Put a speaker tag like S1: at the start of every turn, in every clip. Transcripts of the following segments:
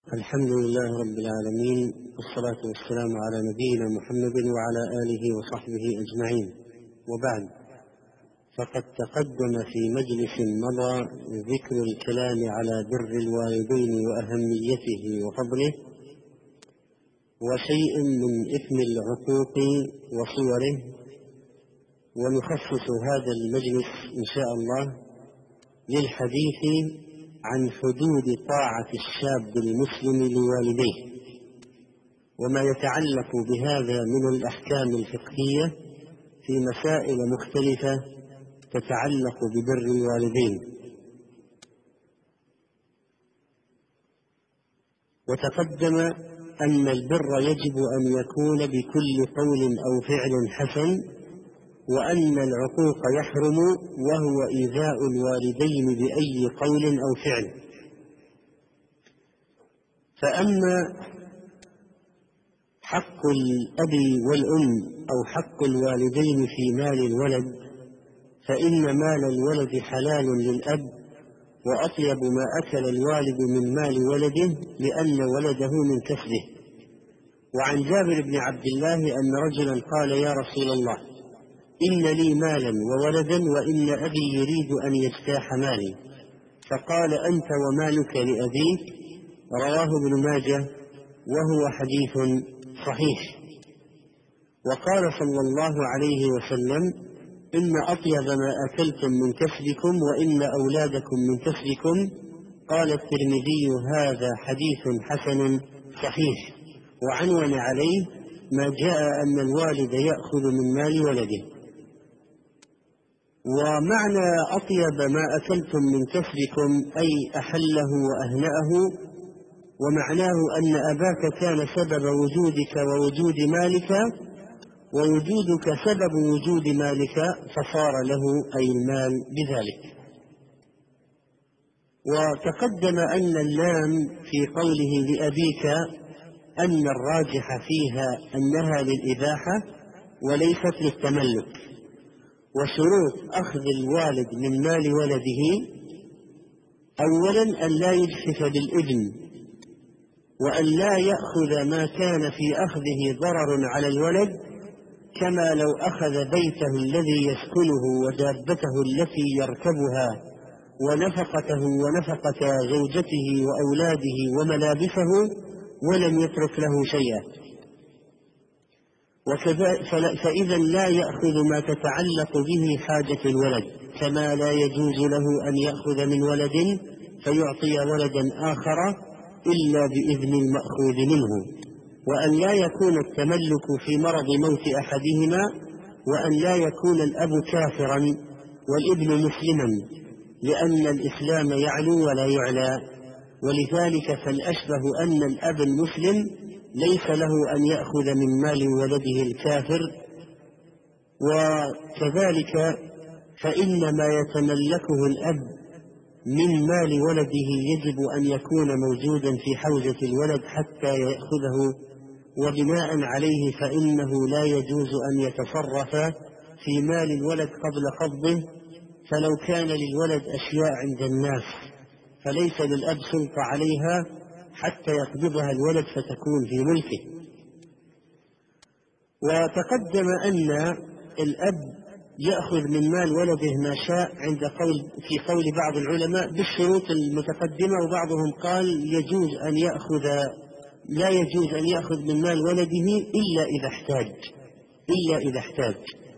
S1: الحمد لله رب العالمين، والصلاة والسلام على نبينا محمد وعلى آله وصحبه أجمعين، وبعد. فقد تقدم في مجلس مضى ذكر الكلام على بر الوالدين وأهميته وفضله، وشيء من إثم العقوق وصوره. ونخصص هذا المجلس إن شاء الله للحديث عن حدود طاعة الشاب المسلم لوالديه، وما يتعلق بهذا من الأحكام الفقهية في مسائل مختلفة تتعلق ببر الوالدين. وتقدم أن البر يجب أن يكون بكل قول أو فعل حسن، وأن العقوق يحرم وهو إيذاء الوالدين بأي قول أو فعل. فأما حق الأب والأم أو حق الوالدين في مال الولد، فإن مال الولد حلال للأب، وأطيب ما أكل الوالد من مال ولده لأن ولده من كسبه. وعن جابر بن عبد الله أن رجلا قال: يا رسول الله، إن لي مالا وولدا وإن أبي يريد أن يجتاح مالي. فقال: أنت ومالك لأبيك. رواه ابن ماجه وهو حديث صحيح. وقال صلى الله عليه وسلم: إن أطيب ما أكلتم من كسبكم وإن أولادكم من كسبكم. قال الترمذي: هذا حديث حسن صحيح. وعنون عليه ما جاء أن الوالد يأخذ من مال ولده. ومعنى أطيب ما أكلتم من كسبكم أي أحله وأهنأه، ومعناه أن أباك كان سبب وجودك ووجود مالك، ووجودك سبب وجود مالك، فصار له أي المال بذلك. وتقدم أن اللام في قوله لأبيك أن الراجح فيها أنها للإباحة وليست للتملك. وشروط أخذ الوالد من مال ولده: أولا أن لا يجحف بالإذن، وأن لا يأخذ ما كان في أخذه ضرر على الولد، كما لو أخذ بيته الذي يسكنه ودابته التي يركبها ونفقته ونفقة زوجته وأولاده وملابسه ولم يترك له شيئا. فإذا لا يأخذ ما تتعلق به حاجة الولد، كما لا يجوز له أن يأخذ من ولد فيعطي ولدا آخر إلا بإذن المأخوذ منه. وأن لا يكون التملك في مرض موت أحدهما، وأن لا يكون الأب كافرا والابن مسلما، لأن الإسلام يعلو ولا يعلى. ولذلك فالأشبه أن الأب المسلم ليس له أن يأخذ من مال ولده الكافر. وكذلك فإن ما يتملكه الأب من مال ولده يجب أن يكون موجودا في حوزة الولد حتى يأخذه، وبناء عليه فإنه لا يجوز أن يتصرف في مال الولد قبل قبضه. فلو كان للولد أشياء عند الناس فليس للأب سلطة عليها حتى يقبضها الولد فتكون في ملكه. وتقدم أن الأب يأخذ من مال ولده ما شاء في قول بعض العلماء بالشروط المتقدمة، وبعضهم قال لا يجوز أن يأخذ من مال ولده إلا إذا احتاج.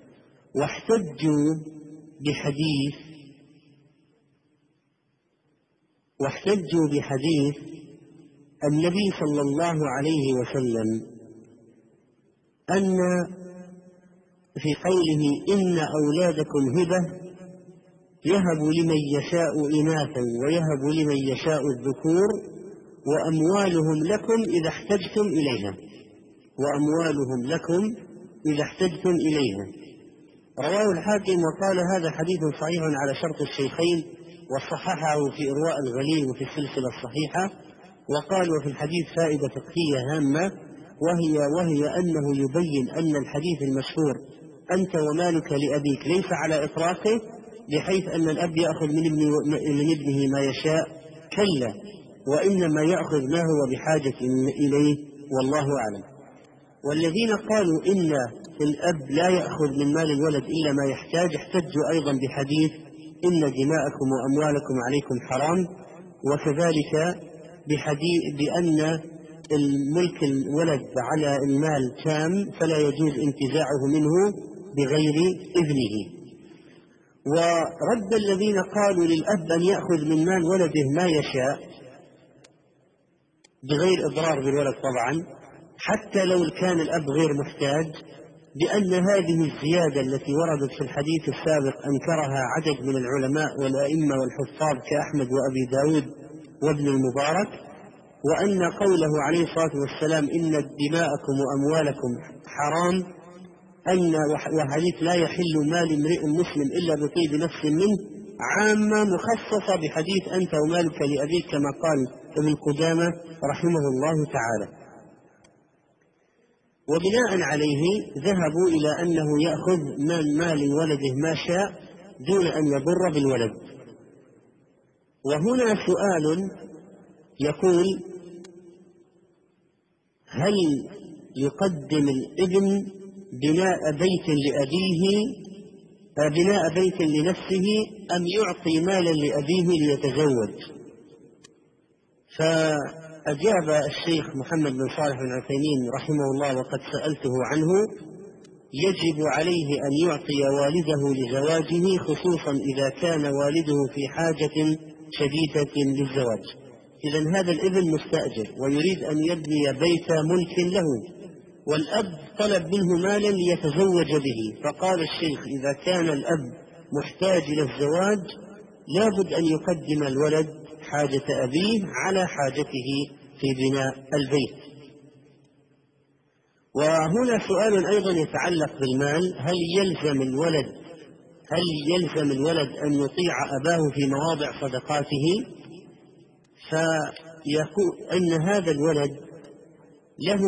S1: واحتجوا بحديث النبي صلى الله عليه وسلم أن في قوله: إن أولادكم هبة يهب لمن يشاء إناثا ويهب لمن يشاء الذكور وأموالهم لكم إذا احتجتم إليها. رواه الحاكم وقال: هذا حديث صحيح على شرط الشيخين، وصححه في إرواء الغليل وفي السلسلة الصحيحة. وقال: وفي الحديث فائدة فقهية هامة، وهي أنه يبين أن الحديث المشهور أنت ومالك لأبيك ليس على إطلاقه، بحيث أن الأب يأخذ من ابنه ما يشاء. كلا، وإنما يأخذ ما هو بحاجة إليه، والله أعلم. والذين قالوا إن الأب لا يأخذ من مال الولد إلا ما يحتاج احتجوا أيضا بحديث إن دماءكم وأموالكم عليكم حرام، وكذلك بحديث بأن الملك الولد على المال تام فلا يجوز انتزاعه منه بغير إذنه. ورد الذين قالوا للأب أن يأخذ من مال ولده ما يشاء بغير إضرار بالولد طبعا، حتى لو كان الأب غير محتاج، بأن هذه الزيادة التي وردت في الحديث السابق أنكرها عدد من العلماء والأئمة والحفاظ كأحمد وأبي داود وابن المبارك، وأن قوله عليه الصلاة والسلام إن دماءكم وأموالكم حرام، أن وحديث لا يحل مال امرئ مسلم إلا بطيب نفس منه، عامة مخصصة بحديث أنت ومالك لأبيك كما قال ابن قدامة رحمه الله تعالى. وبناء عليه ذهبوا إلى أنه يأخذ من مال ولده ما شاء دون أن يضر بالولد. وهنا سؤال يقول: هل يقدم الابن بناء بيت لأبيه بناء بيت لنفسه أم يعطي مالا لأبيه ليتزوج؟ فأجاب الشيخ محمد بن صالح بن عثيمين رحمه الله وقد سألته عنه: يجب عليه أن يعطي والده لزواجه، خصوصا إذا كان والده في حاجة شديدة للزواج. إذن هذا الابن مستأجر ويريد أن يبني بيت ملك له، والأب طلب منه مالا ليتزوج به، فقال الشيخ: إذا كان الأب محتاج إلى الزواج لابد أن يقدم الولد حاجة أبيه على حاجته في بناء البيت. وهنا سؤال أيضا يتعلق بالمال: هل يلزم الولد أن يطيع أباه في مواضع صدقاته؟ فيقول أن هذا الولد له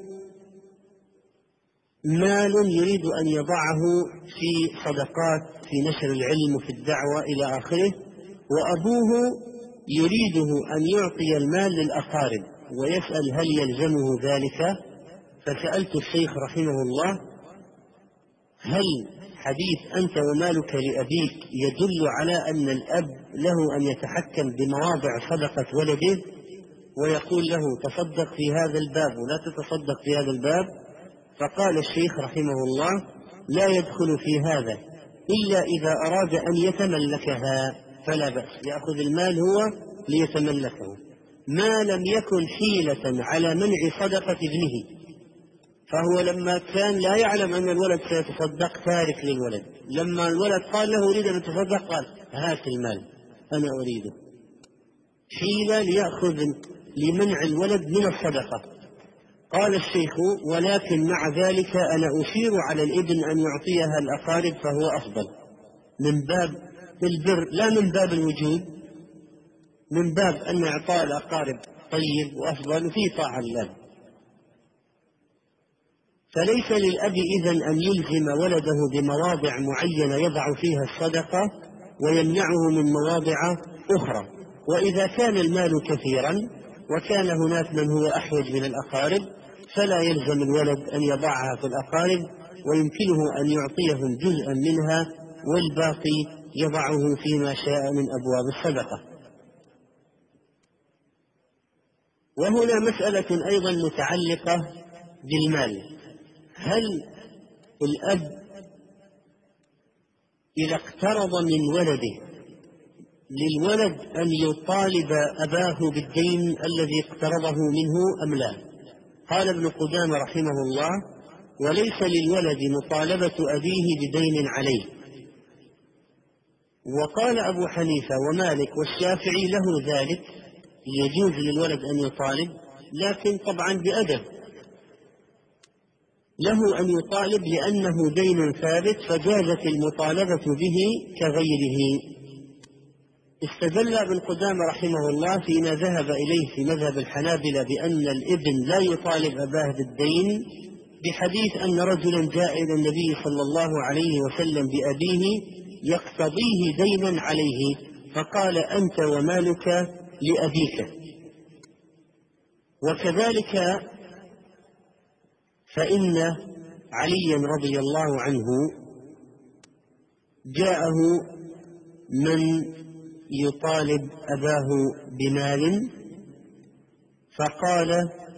S1: مال يريد أن يضعه في صدقات في نشر العلم وفي الدعوة إلى آخره، وأبوه يريده أن يعطي المال للأقارب، ويسأل هل يلزمه ذلك؟ فسألت الشيخ رحمه الله: هل حديث أنت ومالك لأبيك يدل على أن الأب له أن يتحكم بمواضع صدقة ولده ويقول له تصدق في هذا الباب ولا تتصدق في هذا الباب؟ فقال الشيخ رحمه الله: لا يدخل في هذا إلا إذا أراد أن يتملكها فلا بأس، يأخذ المال هو ليتملكه، ما لم يكن حيلة على منع صدقة ابنه. فهو لما كان لا يعلم أن الولد سيتصدق تارك للولد، لما الولد قال له أريد أن أتصدق قال: هات المال أنا أريده، حيلة ليأخذ لمنع الولد من الصدقة. قال الشيخ: ولكن مع ذلك أنا أشير على الابن أن يعطيها الأقارب فهو أفضل من باب البر لا من باب الوجود، من باب أن إعطاء الأقارب طيب وأفضل في طاعة الله. فليس للأب إذن أن يلزم ولده بمواضع معينة يضع فيها الصدقة ويمنعه من مواضع أخرى. وإذا كان المال كثيرا وكان هناك من هو أحوج من الأقارب فلا يلزم الولد أن يضعها في الأقارب، ويمكنه أن يعطيهم جزءا منها والباقي يضعه فيما شاء من أبواب الصدقة. وهنا مسألة أيضا متعلقة بالمال: هل الأب إذا اقترض من ولده للولد أن يطالب أباه بالدين الذي اقترضه منه أم لا؟ قال ابن قدامة رحمه الله: وليس للولد مطالبة أبيه بدين عليه. وقال أبو حنيفة ومالك والشافعي له ذلك، يجوز للولد أن يطالب، لكن طبعا بأدب، له أن يطالب لأنه دين ثابت فجازت المطالبة به كغيره. استدل ابن قدامة رحمه الله فيما ذهب إليه في مذهب الحنابلة بأن الابن لا يطالب أباه بالدين بحديث أن رجلا جاء إلى النبي صلى الله عليه وسلم بأبيه يقتضيه دينا عليه، فقال: أنت ومالك لأبيك. وكذلك فإن عليا رضي الله عنه جاءه من يطالب أباه بمال فقال: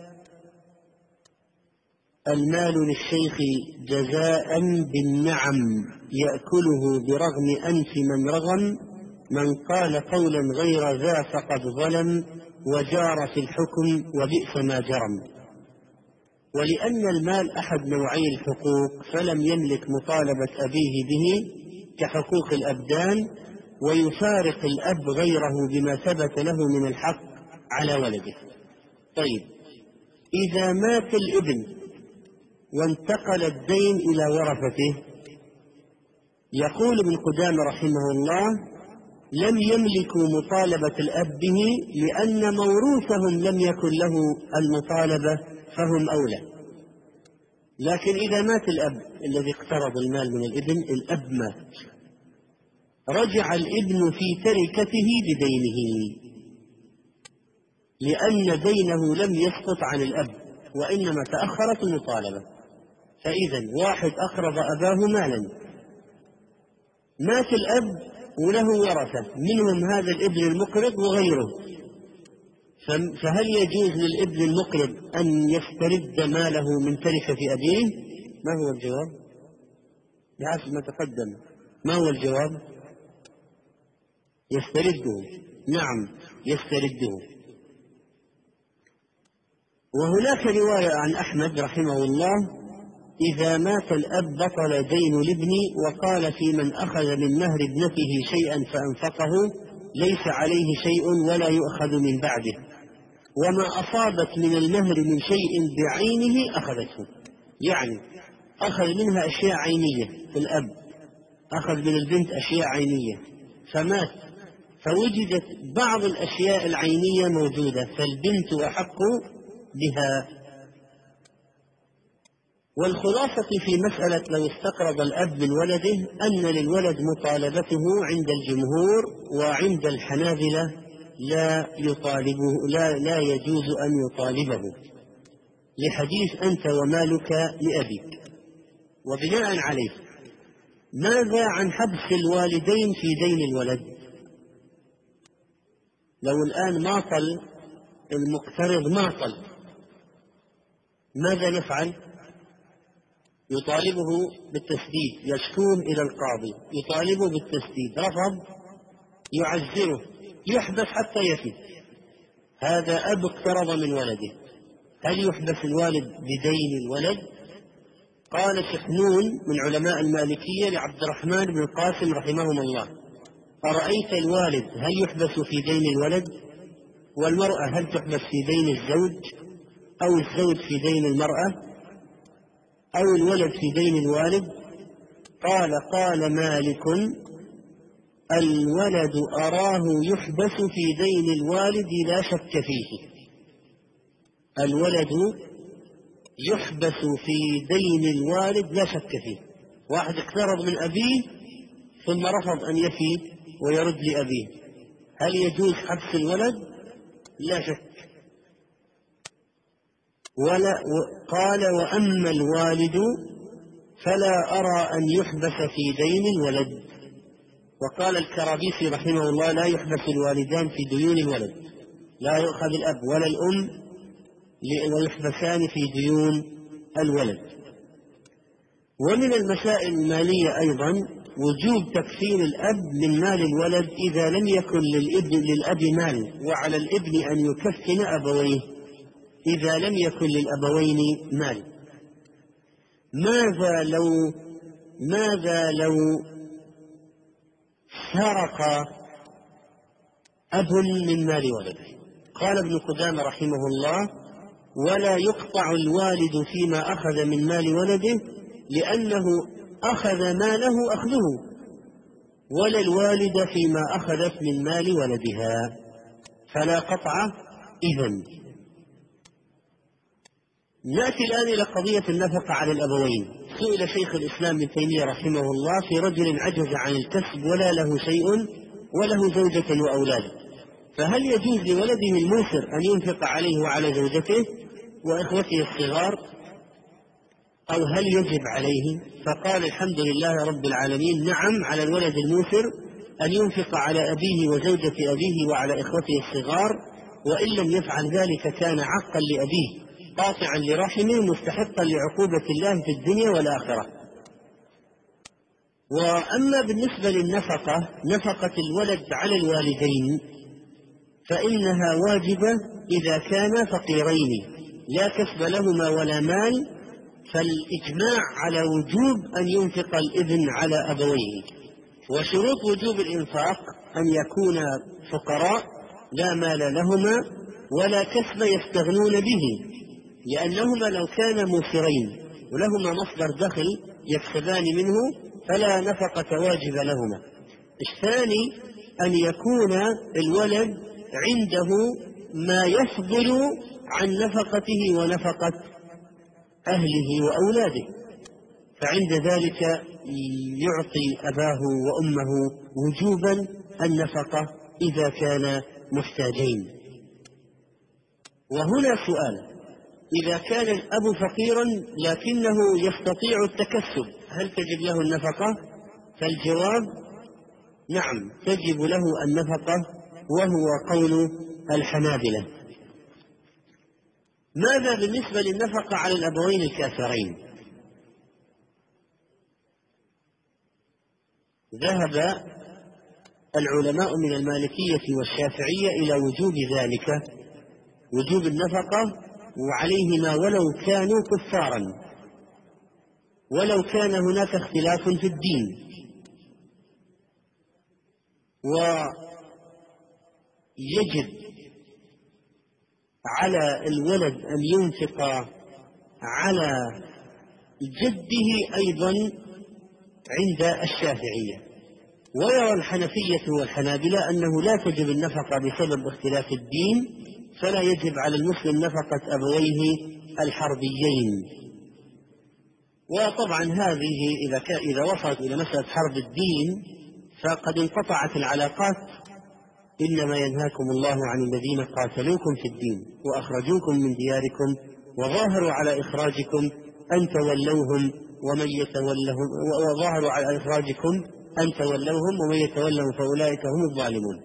S1: المال للشيخ جزاء بالنعم يأكله برغم أنف من رغم، من قال قولا غير ذا فقد ظلم وجار في الحكم وبئس ما جرم. ولأن المال أحد نوعي الحقوق فلم يملك مطالبة أبيه به كحقوق الأبدان، ويفارق الأب غيره بما ثبت له من الحق على ولده. طيب، إذا مات الابن وانتقل الدين إلى ورثته، يقول ابن قدامة رحمه الله: لم يملكوا مطالبة الأب به لأن موروثهم لم يكن له المطالبة فهم أولى. لكن إذا مات الأب الذي اقترض المال من الابن، الأب مات، رجع الابن في تركته بدينه، لأن دينه لم يسقط عن الأب وإنما تأخرت المطالبة. فإذا واحد أقرض أباه مالا، مات الأب وله ورثة منهم هذا الابن المقرض وغيره، فهل يجوز للابن المقرض أن يسترد ماله من تركة أبيه؟ ما هو الجواب؟ بحسب ما تقدم، ما هو الجواب؟ يسترده. نعم، يسترده. وهناك رواية عن أحمد رحمه الله: إذا مات الأب بطل دين الابن، وقال: في من أخذ من مهر ابنته شيئا فأنفقه ليس عليه شيء ولا يؤخذ من بعده، وما أصابت من المهر من شيء بعينه أخذته. يعني أخذ منها أشياء عينية في الأب، أخذ من البنت أشياء عينية، فمات فوجدت بعض الأشياء العينية موجودة، فالبنت أحق بها. والخلاصة في مسألة لو استقرض الأب من ولده أن للولد مطالبته عند الجمهور، وعند الحنابلة لا يجوز أن يطالبه، لحديث أنت ومالك لأبيك. وبناء عليه، ماذا عن حبس الوالدين في دين الولد؟ لو الآن ماطل المقترض ماطل، ماذا نفعل؟ يطالبه بالتسديد، يشكوه إلى القاضي، يطالبه بالتسديد، رفض يعزره، يحبس حتى يفي. هذا أب اقترض من ولده، هل يحبس الوالد بدين الولد؟ قال سحنون من علماء المالكية لعبد الرحمن بن القاسم رحمهم الله: أرأيت الوالد هل يحبس في دين الولد؟ والمرأة هل تحبس في دين الزوج؟ أو الزوج في دين المرأة؟ أو الولد في دين الوالد؟ قال مالك: الولد أراه يحبس في دين الوالد لا شك فيه. الولد يحبس في دين الوالد لا شك فيه. واحد اقترض من أبيه ثم رفض أن يفي ويرد لأبيه، هل يجوز حبس الولد؟ لا شك. قال: وأما الوالد فلا أرى أن يحبس في دين الولد. وقال الكرابيسي رحمه الله: لا يحبس الوالدان في ديون الولد، لا يؤخذ الأب ولا الأم ويحبسان في ديون الولد. ومن المسائل المالية أيضا وجوب تكفير الأب من مال الولد إذا لم يكن للأب مال، وعلى الابن أن يكفن أبويه إذا لم يكن للأبوين مال. ماذا لو سرق أب من مال ولده؟ قال ابن قدامة رحمه الله: ولا يقطع الوالد فيما أخذ من مال ولده، لأنه أخذ ماله أخذه، ولا الوالد فيما أخذت من مال ولدها، فلا قطع إذن. نأتي الآن إلى قضية النفقة على الأبوين. سئل شيخ الإسلام ابن تيمية رحمه الله في رجل عجز عن الكسب ولا له شيء وله زوجة وأولاد، فهل يجوز لولده الموسر أن ينفق عليه وعلى زوجته وإخوته الصغار، أو هل يجب عليه؟ فقال الحمد لله رب العالمين، نعم، على الولد الموسر أن ينفق على أبيه وزوجة أبيه وعلى إخوته الصغار، وإن لم يفعل ذلك كان عقا لأبيه قاطعا لرحمه مستحقا لعقوبة الله في الدنيا والآخرة. وأما بالنسبة للنفقة، نفقة الولد على الوالدين فإنها واجبة إذا كانا فقيرين لا كسب لهما ولا مال، فالإجماع على وجوب أن ينفق الابن على أبويه. وشروط وجوب الإنفاق أن يكون فقراء لا مال لهما ولا كسب يستغنون به، لأنهما لو كانا موسرين ولهما مصدر دخل يكسبان منه فلا نفقة واجب لهما. الثاني أن يكون الولد عنده ما يفضل عن نفقته ونفقة أهله وأولاده، فعند ذلك يعطي أباه وأمه وجوبا النفقة إذا كان محتاجين. وهنا سؤال: إذا كان الأب فقيرا لكنه يستطيع التكسب هل تجب له النفقة؟ فالجواب نعم، تجب له النفقة، وهو قول الحنابلة. ماذا بالنسبة للنفقة على الأبوين الكافرين؟ ذهب العلماء من المالكية والشافعية إلى وجوب ذلك، وجوب النفقة وعليهما ولو كانوا كفارا، ولو كان هناك اختلاف في الدين. ويجب على الولد أن ينفق على جده أيضا عند الشافعية. ويرى الحنفية والحنابلة أنه لا تجب النفقة بسبب اختلاف الدين، فلا يجب على المسلم نفقة أبويه الحربيين. وطبعا هذه إذا وصلت إلى مسألة حرب الدين فقد انقطعت العلاقات. إنما ينهاكم الله عن الذين قاتلوكم في الدين وأخرجوكم من دياركم وظاهروا على إخراجكم أن تولوهم ومن يتولهم، وظاهروا على إخراجكم أن تولوهم ومن يتولهم فأولئك هم الظالمون.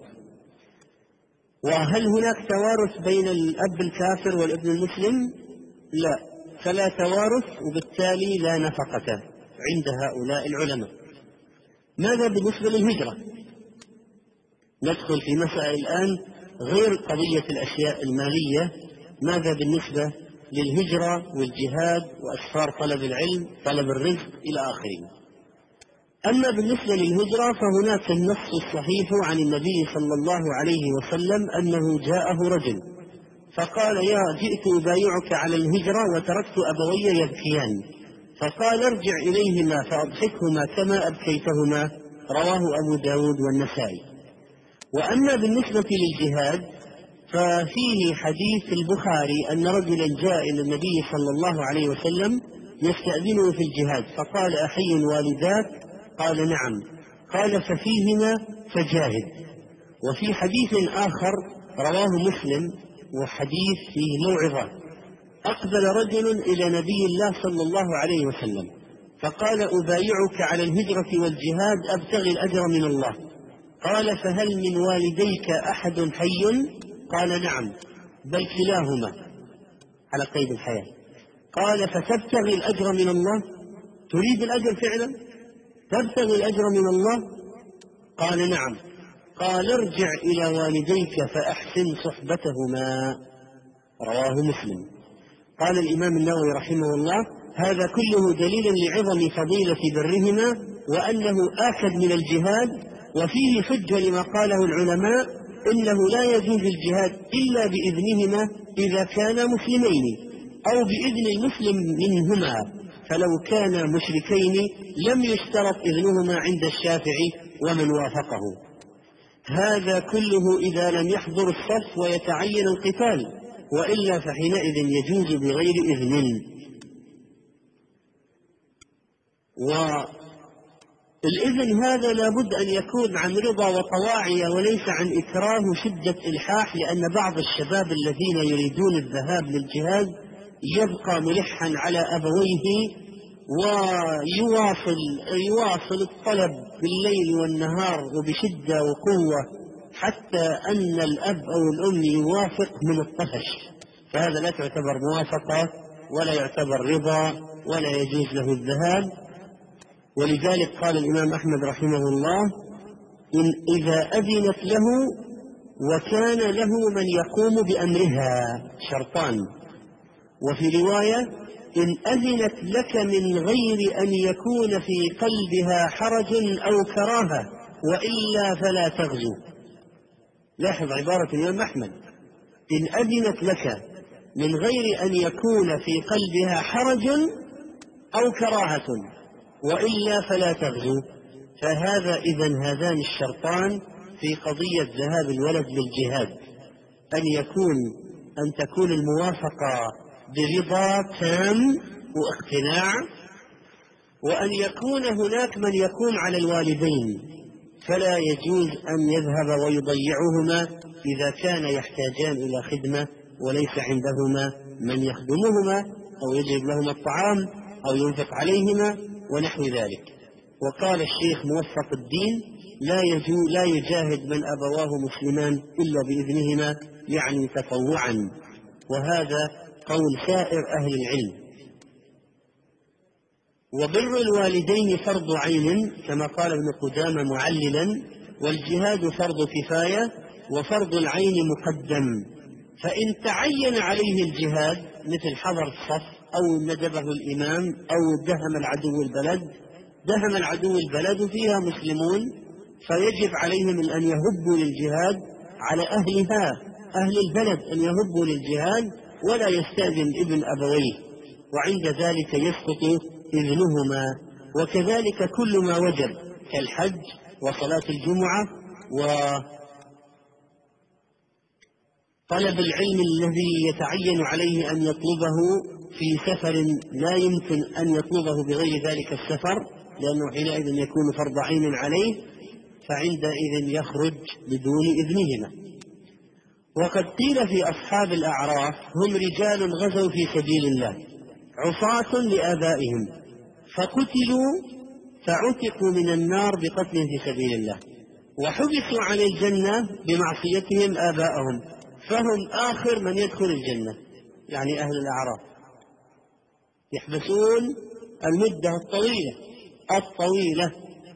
S1: وهل هناك توارث بين الأب الكافر والابن المسلم؟ لا، فلا توارث، وبالتالي لا نفقة عند هؤلاء العلماء. ماذا بالنسبة للهجرة؟ ندخل في مسائل الآن غير قضية الأشياء المالية. ماذا بالنسبة للهجرة والجهاد وأسفار طلب العلم، طلب الرزق إلى آخره؟ أما بالنسبة للهجرة فهناك النص الصحيح عن النبي صلى الله عليه وسلم أنه جاءه رجل فقال: يا جئت أبايعك على الهجرة وتركت أبوي يبكيان، فقال: ارجع إليهما فأضحكهما كما أبكيتهما. رواه أبو داود والنسائي. وأما بالنسبة للجهاد ففيه حديث البخاري أن رجلا جاء إلى النبي صلى الله عليه وسلم يستأذنه في الجهاد فقال: أحي والداك؟ قال: نعم. قال: ففيهما فجاهد. وفي حديث آخر رواه مسلم وحديث فيه موعظة: أقبل رجل إلى نبي الله صلى الله عليه وسلم فقال: أبايعك على الهجرة والجهاد أبتغي الأجر من الله. قال: فهل من والديك أحد حي؟ قال: نعم، بل كلاهما على قيد الحياة. قال: فتبتغي الأجر من الله؟ تريد الأجر فعلا؟ تبتغي الأجر من الله؟ قال: نعم. قال: ارجع إلى والديك فأحسن صحبتهما. رواه مسلم. قال الإمام النووي رحمه الله: هذا كله دليل لعظم فضيلة برهما وأنه آكد من الجهاد، وفيه حجة لما قاله العلماء إنه لا يجوز الجهاد إلا بإذنهما إذا كانا مسلمين أو بإذن المسلم منهما، فلو كانا مشركين لم يشترط إذنهما عند الشافعي ومن وافقه. هذا كله إذا لم يحضر الصف ويتعين القتال، وإلا فحينئذ يجوز بغير إذن. الإذن هذا لابد أن يكون عن رضا وطواعية وليس عن إكراه وشدة إلحاح، لأن بعض الشباب الذين يريدون الذهاب للجهاد يبقى ملحا على أبويه ويواصل الطلب بالليل والنهار وبشدة وقوة حتى أن الأب أو الأم يوافق من الطفش، فهذا لا تعتبر موافقة ولا يعتبر رضا ولا يجوز له الذهاب. ولذلك قال الإمام أحمد رحمه الله: إن إذا أذنت له وكان له من يقوم بأمرها، شرطان. وفي رواية: إن أذنت لك من غير أن يكون في قلبها حرج أو كراهة وإلا فلا تغزو. لاحظ عبارة الإمام أحمد: إن أذنت لك من غير أن يكون في قلبها حرج أو كراهة وإلا فلا تغزو. فهذا إذن هذان الشرطان في قضية ذهاب الولد للجهاد: أن تكون الموافقة برضا تام واقتناع، وأن يكون هناك من يقوم على الوالدين، فلا يجوز أن يذهب ويضيعهما إذا كان يحتاجان إلى خدمة وليس عندهما من يخدمهما أو يجلب لهما الطعام أو ينفق عليهما ونحو ذلك. وقال الشيخ موفق الدين: لا يجاهد من أبواه مسلمان إلا بإذنهما، يعني تطوعا. وهذا قول سائر أهل العلم. وبر الوالدين فرض عين كما قال ابن قدامة معللا: والجهاد فرض كفاية وفرض العين مقدم. فإن تعين عليه الجهاد مثل حضر الصف أو ندبه الإمام أو دهم العدو البلد فيها مسلمون، فيجب عليهم أن يهبوا للجهاد على أهل البلد أن يهبوا للجهاد ولا يستأذن ابن أبويه، وعند ذلك يسقط إذنهما. وكذلك كل ما وجب كالحج وصلاة الجمعة وطلب العلم الذي يتعين عليه أن يطلبه في سفر لا يمكن أن يطلبه بغير ذلك السفر، لأنه حينئذ يكون فرض عين عليه، فعندئذ يخرج بدون إذنهما. وقد قيل في أصحاب الأعراف: هم رجال غزوا في سبيل الله عصاة لآبائهم فقتلوا فعتقوا من النار بقتل في سبيل الله، وحبسوا عن الجنة بمعصيتهم آباءهم فهم آخر من يدخل الجنة. يعني أهل الأعراف يحبسون المدة الطويلة.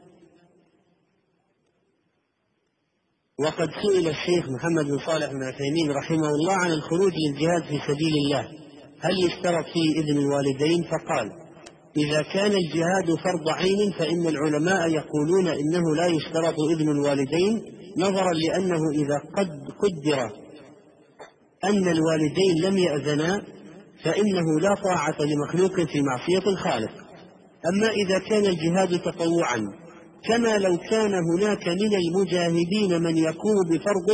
S1: وقد سئل الشيخ محمد بن صالح بن عثيمين رحمه الله عن الخروج للجهاد في سبيل الله هل يشترط فيه إذن الوالدين؟ فقال: إذا كان الجهاد فرض عين فإن العلماء يقولون إنه لا يشترط إذن الوالدين، نظرا لأنه إذا قدر أن الوالدين لم يأذنا فإنه لا طاعة لمخلوق في معصية الخالق. أما إذا كان الجهاد تطوعا، كما لو كان هناك من المجاهدين من يقوم بفرض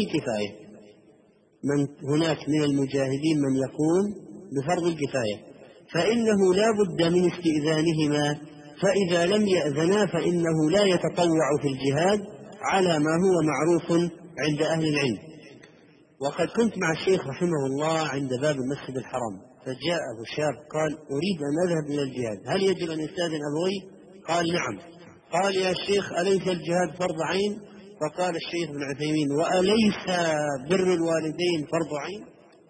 S1: الكفاية فإنه لا بد من استئذانهما، فإذا لم يأذنا فإنه لا يتطوع في الجهاد على ما هو معروف عند أهل العلم. وقد كنت مع الشيخ رحمه الله عند باب المسجد الحرام، فجاءه شاب قال: أريد أن أذهب إلى الجهاد، هل يجب أن يستأذن أبوي؟ قال: نعم. قال: يا شيخ أليس الجهاد فرض عين؟ فقال الشيخ ابن عثيمين: وأليس بر الوالدين فرض عين؟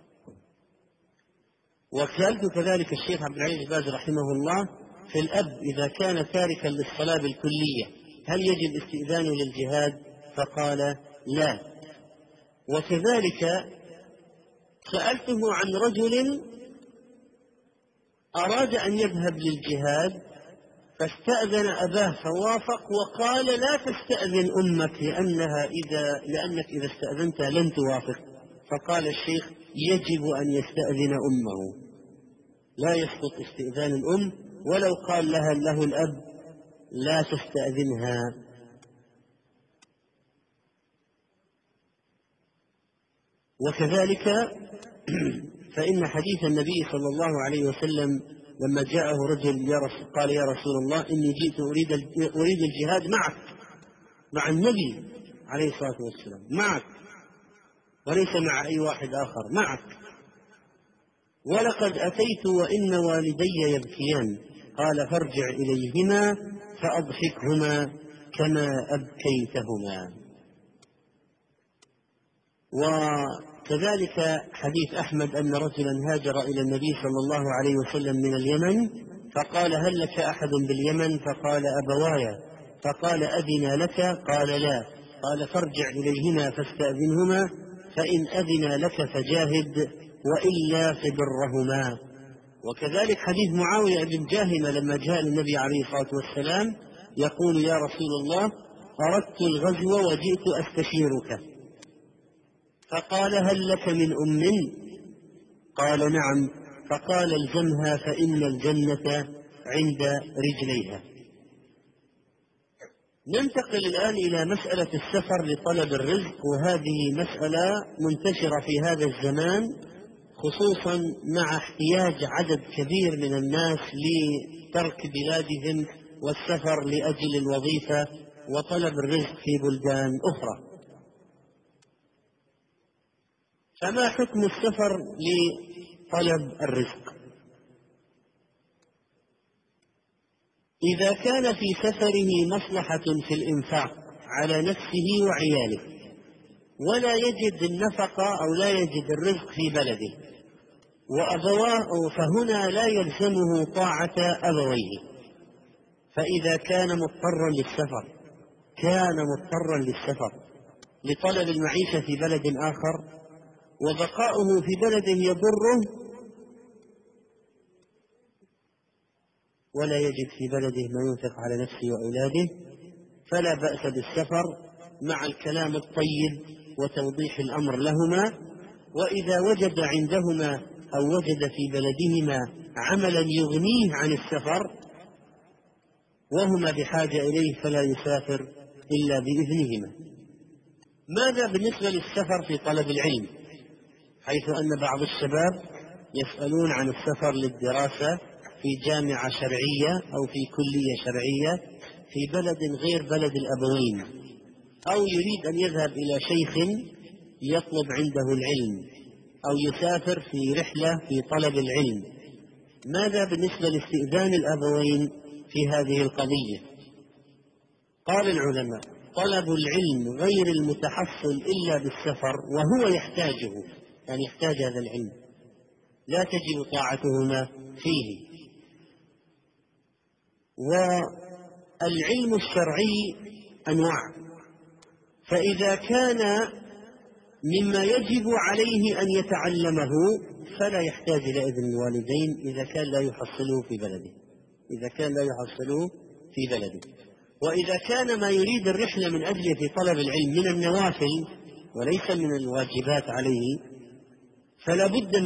S1: وسألت كذلك الشيخ عبد العزيز باز رحمه الله في الأب إذا كان تاركا للصلاة بالكلية هل يجب استئذانه للجهاد؟ فقال: لا. وكذلك سألته عن رجل أراد أن يذهب للجهاد فاستأذن أباه فوافق، وقال: لا تستأذن أمك لأنك إذا استأذنت لن توافق. فقال الشيخ: يجب أن يستأذن أمه، لا يسقط استئذان الأم ولو قال له الأب لا تستأذنها. وكذلك فإن حديث النبي صلى الله عليه وسلم لما جاءه رجل قال يا رسول الله إني جئت أريد الجهاد معك، مع النبي عليه الصلاة والسلام، معك وليس مع أي واحد آخر، معك، ولقد أتيت وإن والدي يبكيان. قال فارجع إليهما فأضحكهما كما أبكيتهما. وكذلك حديث أحمد أن رجلا هاجر إلى النبي صلى الله عليه وسلم من اليمن، فقال هل لك أحد باليمن؟ فقال أبوايا. فقال أذن لك؟ قال لا. قال فارجع إليهما فاستأذنهما، فإن أذن لك فجاهد وإلا فبرهما. وكذلك حديث معاوية بن جاهمة لما جاء النبي عليه الصلاة والسلام يقول يا رسول الله أردت الغزو وجئت أستشيرك، فقال هل لك من أم؟ قال نعم. فقال الزمها فإن الجنة عند رجليها. ننتقل الآن إلى مسألة السفر لطلب الرزق، وهذه مسألة منتشرة في هذا الزمان، خصوصا مع احتياج عدد كبير من الناس لترك بلادهم والسفر لأجل الوظيفة وطلب الرزق في بلدان أخرى. فما حكم السفر لطلب الرزق؟ إذا كان في سفره مصلحة في الإنفاق على نفسه وعياله ولا يجد النفقة أو لا يجد الرزق في بلده وأبواه، فهنا لا يلزمه طاعة أبويه. فإذا كان مضطرا للسفر لطلب المعيشة في بلد آخر وبقاؤه في بلده يضره ولا يجد في بلده ما ينفق على نفسه وأولاده، فلا بأس بالسفر مع الكلام الطيب وتوضيح الأمر لهما. وإذا وجد عندهما أو وجد في بلدهما عملا يغنيه عن السفر وهما بحاجة إليه فلا يسافر إلا بإذنهما. ماذا بالنسبة للسفر في طلب العلم؟ حيث أن بعض الشباب يسألون عن السفر للدراسة في جامعة شرعية أو في كلية شرعية في بلد غير بلد الأبوين، أو يريد أن يذهب إلى شيخ يطلب عنده العلم، أو يسافر في رحلة في طلب العلم. ماذا بالنسبة لاستئذان الأبوين في هذه القضية؟ قال العلماء طلب العلم غير المتحصل إلا بالسفر وهو يحتاجه، يعني يحتاج هذا العلم، لا تجب طاعتهما فيه. والعلم الشرعي أنواع، فإذا كان مما يجب عليه أن يتعلمه فلا يحتاج إلى إذن الوالدين إذا كان لا يحصله في بلده. وإذا كان ما يريد الرحلة من أجله في طلب العلم من النوافل وليس من الواجبات عليه فلا بد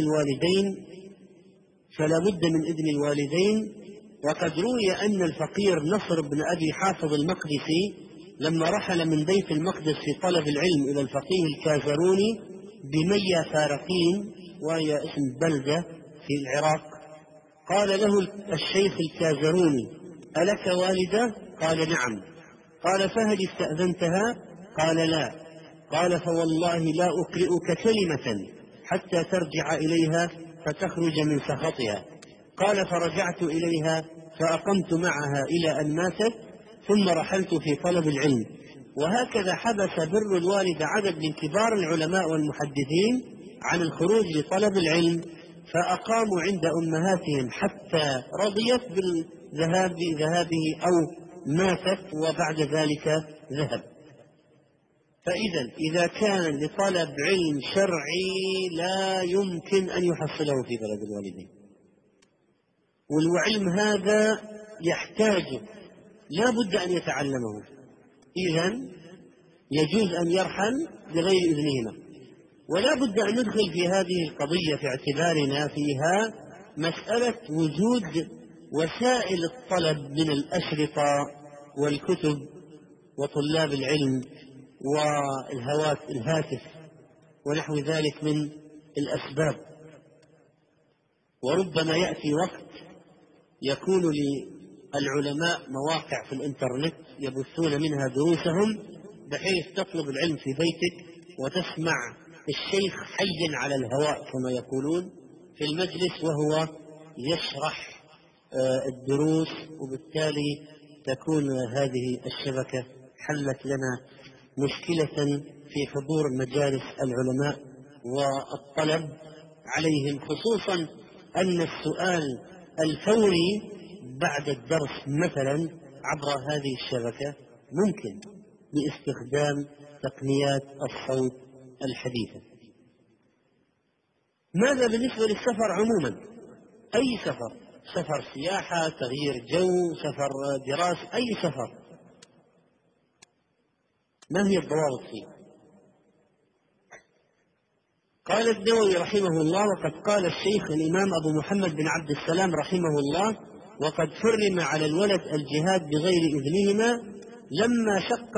S1: من إذن الوالدين. وقد روي أن الفقير نصر بن أبي حافظ المقدسي لما رحل من بيت المقدس في طلب العلم إلى الفقيه الكازروني بمية فارقين، وهي اسم بلدة في العراق، قال له الشيخ الكازروني ألك والدة؟ قال نعم. قال فهل استأذنتها؟ قال لا. قال فوالله لا أقرئك كلمة حتى ترجع إليها فتخرج من سخطها. قال فرجعت إليها فأقمت معها إلى أن ماتت ثم رحلت في طلب العلم. وهكذا حبس بر الوالد عدد من كبار العلماء والمحدثين عن الخروج لطلب العلم، فأقاموا عند أمهاتهم حتى رضيت بذهابه أو ماتت وبعد ذلك ذهب. فإذا إذا كان لطلب علم شرعي لا يمكن أن يحصله في بلد الوالدين، والعلم هذا يحتاج لا بد أن يتعلمه، إذن يجوز أن يرحل بغير إذنهما. ولا بد أن ندخل في هذه القضية في اعتبارنا فيها مسألة وجود وسائل الطلب من الأشرطة والكتب وطلاب العلم والهاتف ونحو ذلك من الأسباب. وربما يأتي وقت يكون للعلماء مواقع في الإنترنت يبثون منها دروسهم، بحيث تطلب العلم في بيتك وتسمع الشيخ حيا على الهواء كما يقولون في المجلس وهو يشرح الدروس، وبالتالي تكون هذه الشبكة حلت لنا مشكلة في حضور مجالس العلماء والطلب عليهم، خصوصا أن السؤال الفوري بعد الدرس مثلا عبر هذه الشبكة ممكن باستخدام تقنيات الصوت الحديثة. ماذا بالنسبة للسفر عموما؟ أي سفر، سفر سياحة، تغيير جو، سفر دراسة، أي سفر، ما هي الضوابط فيه؟ قال النووي رحمه الله: وقد قال الشيخ الإمام أبو محمد بن عبد السلام رحمه الله: وقد حرم على الولد الجهاد بغير إذنهما لما شق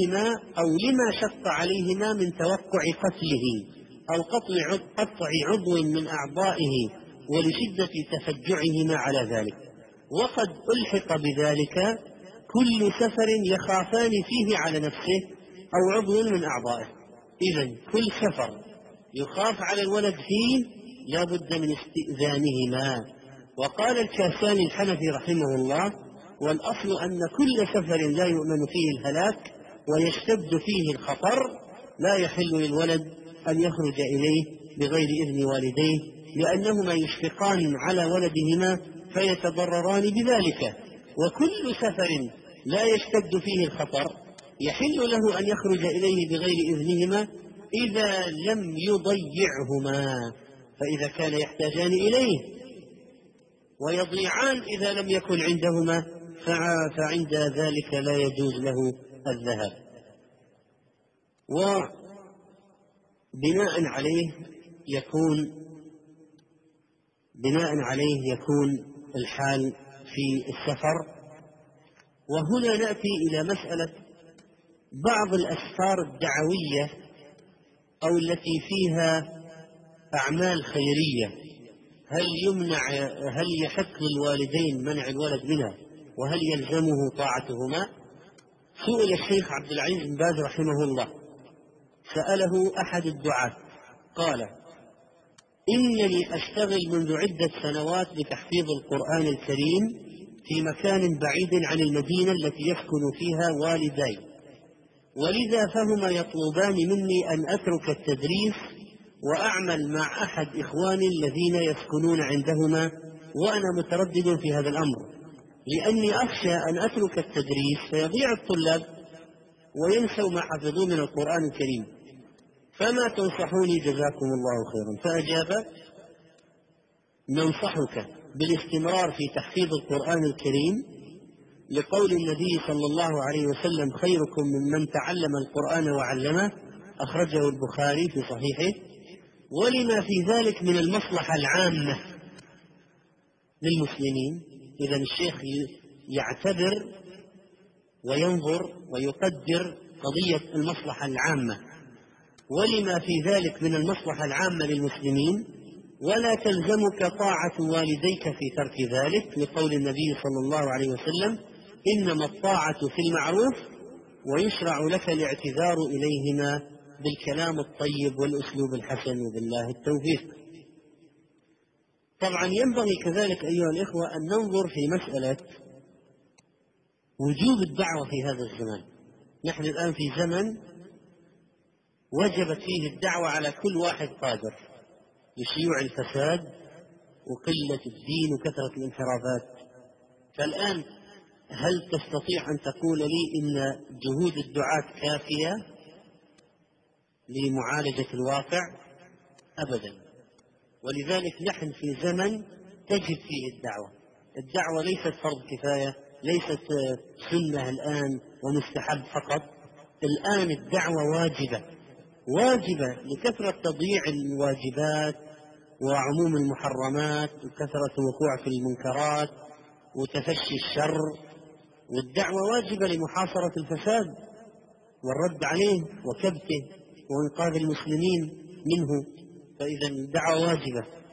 S1: عليهما من توقع قتله أو قطع عضو من أعضائه ولشدة تفجعهما على ذلك، وقد ألحق بذلك كل سفر يخافان فيه على نفسه أو عضو من أعضائه. إذن كل سفر يخاف على الولد فيه لا بد من استئذانهما. وقال الكاساني الحنفي رحمه الله: والأصل أن كل سفر لا يؤمن فيه الهلاك ويشتد فيه الخطر لا يحل للولد أن يخرج إليه بغير إذن والديه، لأنهما يشفقان على ولدهما فيتضرران بذلك. وكل سفر لا يشتد فيه الخطر يحل له أن يخرج إليه بغير إذنهما إذا لم يضيعهما، فإذا كان يحتاجان إليه ويضيعان إذا لم يكن عندهما فعند ذلك لا يجوز له الذهاب. وبناء عليه يكون الحال في السفر. وهنا نأتي إلى مسألة بعض الأسفار الدعوية أو التي فيها أعمال خيرية، هل يحق للوالدين منع الولد منها، وهل يلزمه طاعتهما؟ سئل الشيخ عبد العزيز بن باز رحمه الله، سأله أحد الدعاة قال: إنني أشتغل منذ عدة سنوات بتحفيظ القرآن الكريم في مكان بعيد عن المدينة التي يسكن فيها والداي، ولذا فهما يطلبان مني أن أترك التدريس وأعمل مع أحد إخواني الذين يسكنون عندهما، وأنا متردد في هذا الأمر لأني أخشى أن أترك التدريس فيضيع الطلاب وينسوا ما حفظوا من القرآن الكريم، فما تنصحوني جزاكم الله خيرا؟ فأجاب: ننصحك بالاستمرار في تحفيظ القرآن الكريم لقول النبي صلى الله عليه وسلم: خيركم ممن تعلم القرآن وعلمه، أخرجه البخاري في صحيحه، ولما في ذلك من المصلحة العامة للمسلمين. إذا الشيخ يعتبر وينظر ويقدر قضية المصلحة العامة، ولما في ذلك من المصلحة العامة للمسلمين، ولا تلزمك طاعة والديك في ترك ذلك، لقول النبي صلى الله عليه وسلم: إنما الطاعة في المعروف ويشرع لك الاعتذار إليهما بالكلام الطيب والأسلوب الحسن، وبالله التوفيق. طبعا ينبغي كذلك أيها الإخوة أن ننظر في مسألة وجوب الدعوة في هذا الزمان. نحن الآن في زمن وجبت فيه الدعوة على كل واحد قادر لشيوع الفساد وقلة الدين وكثرة الانحرافات. فالآن هل تستطيع أن تقول لي إن جهود الدعاة كافية لمعالجة الواقع؟ أبدا. ولذلك نحن في زمن تجب فيه الدعوة ليست فرض كفاية، ليست سنة الآن ومستحب فقط. الآن الدعوة واجبة لكثرة تضييع الواجبات وعموم المحرمات وكثرة الوقوع في المنكرات وتفشي الشر، والدعوة واجبة لمحاصرة الفساد والرد عليه وكبته وإنقاذ المسلمين منه. فإذا الدعوة واجبة.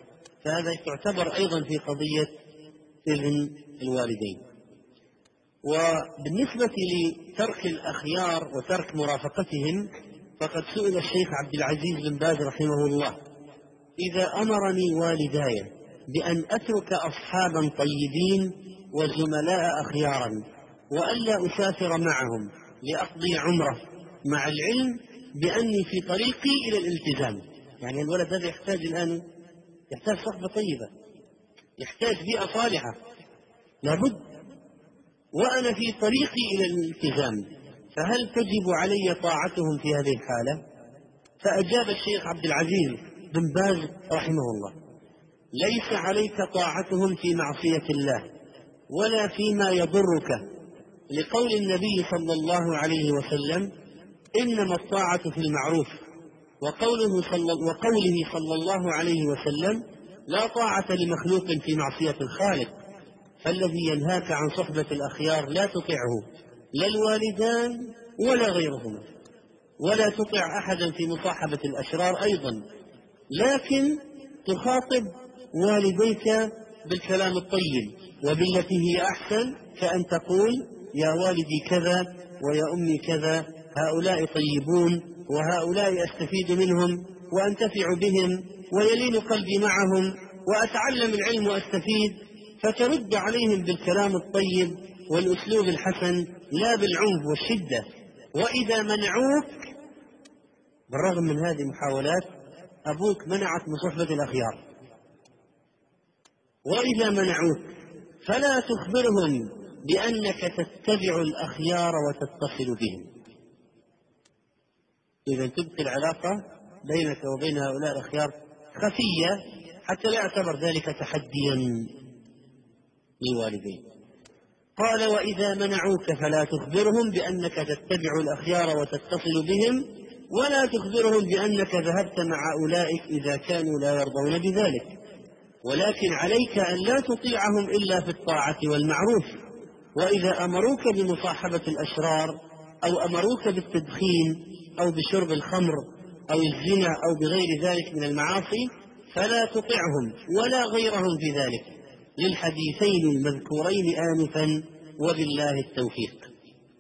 S1: فهذا تعتبر أيضا في قضية إذن الوالدين. وبالنسبة لترك الأخيار وترك مرافقتهم، فقد سئل الشيخ عبد العزيز بن باز رحمه الله: إذا أمرني والداي بأن أترك أصحابا طيبين وزملاء أخيارا وألا أسافر معهم لأقضي عمرة، مع العلم بأني في طريقي إلى الالتزام، يعني الولد هذا يحتاج الآن، يحتاج صحبة طيبة، يحتاج بيئة صالحة لابد، وأنا في طريقي إلى الالتزام، فهل تجب علي طاعتهم في هذه الحالة؟ فأجاب الشيخ عبد العزيز بن باز رحمه الله: ليس عليك طاعتهم في معصية الله ولا فيما يضرك، لقول النبي صلى الله عليه وسلم: إنما الطاعة في المعروف، وقوله صلى الله عليه وسلم: لا طاعة لمخلوق في معصية الخالق. فالذي ينهاك عن صحبة الأخيار لا تطعه، لا الوالدان ولا غيرهما، ولا تطع أحدا في مصاحبة الأشرار أيضا، لكن تخاطب والديك بالكلام الطيب وبالتي هي أحسن، كأن تقول: يا والدي كذا ويا أمي كذا، هؤلاء طيبون وهؤلاء أستفيد منهم وأنتفع بهم ويلين قلبي معهم وأتعلم العلم وأستفيد، فترد عليهم بالكلام الطيب والأسلوب الحسن لا بالعنف والشدة. وإذا منعوك، بالرغم من هذه المحاولات، أبوك منعك من صحبة الأخيار، وإذا منعوك فلا تخبرهم بأنك تتبع الأخيار وتتصل بهم. إذا تبقي العلاقة بينك وبين هؤلاء الأخيار خفية حتى لا يعتبر ذلك تحديا للوالدين. قال: وإذا منعوك فلا تخبرهم بأنك تتبع الأخيار وتتصل بهم، ولا تخبرهم بأنك ذهبت مع أولئك إذا كانوا لا يرضون بذلك، ولكن عليك أن لا تطيعهم إلا في الطاعة والمعروف. وإذا أمروك بمصاحبة الأشرار أو أمروك بالتدخين أو بشرب الخمر أو الزنا أو بغير ذلك من المعاصي فلا تطعهم ولا غيرهم في ذلك، للحديثين المذكورين آنفا، وبالله التوفيق.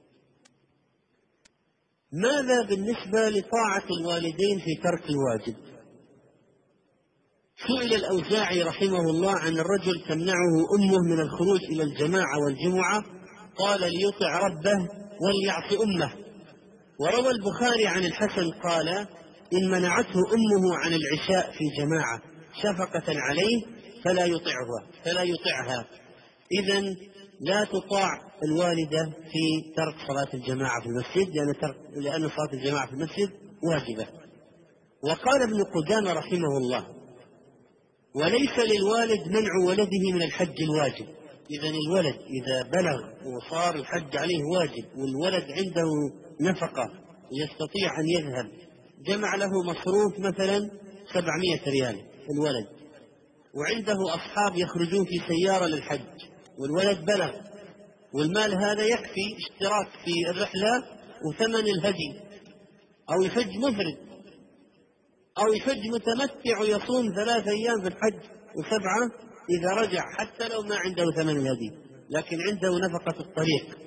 S1: ماذا بالنسبة لطاعة الوالدين في ترك الواجب؟ سئل الأوزاعي رحمه الله عن الرجل تمنعه أمه من الخروج إلى الجماعة والجمعة، قال: ليطع ربه وليعص أمه. وروى البخاري عن الحسن قال: إن منعته أمه عن العشاء في جماعة شفقة عليه فلا يطعها. إذن لا تطاع الوالدة في ترك صلاة الجماعة في المسجد، لأن صلاة الجماعة في المسجد واجبة. وقال ابن قدامة رحمه الله: وليس للوالد منع ولده من الحج الواجب. إذن الولد إذا بلغ وصار الحج عليه واجب، والولد عنده نفقة يستطيع أن يذهب، جمع له مصروف مثلا 700 ريال الولد، وعنده أصحاب يخرجون في سيارة للحج، والولد بلغ، والمال هذا يكفي اشتراك في الرحلة وثمن الهدي، أو يحج مفرد، أو يحج متمتع يصوم 3 أيام في الحج و7 إذا رجع، حتى لو ما عنده ثمن الهدي لكن عنده نفقة الطريق.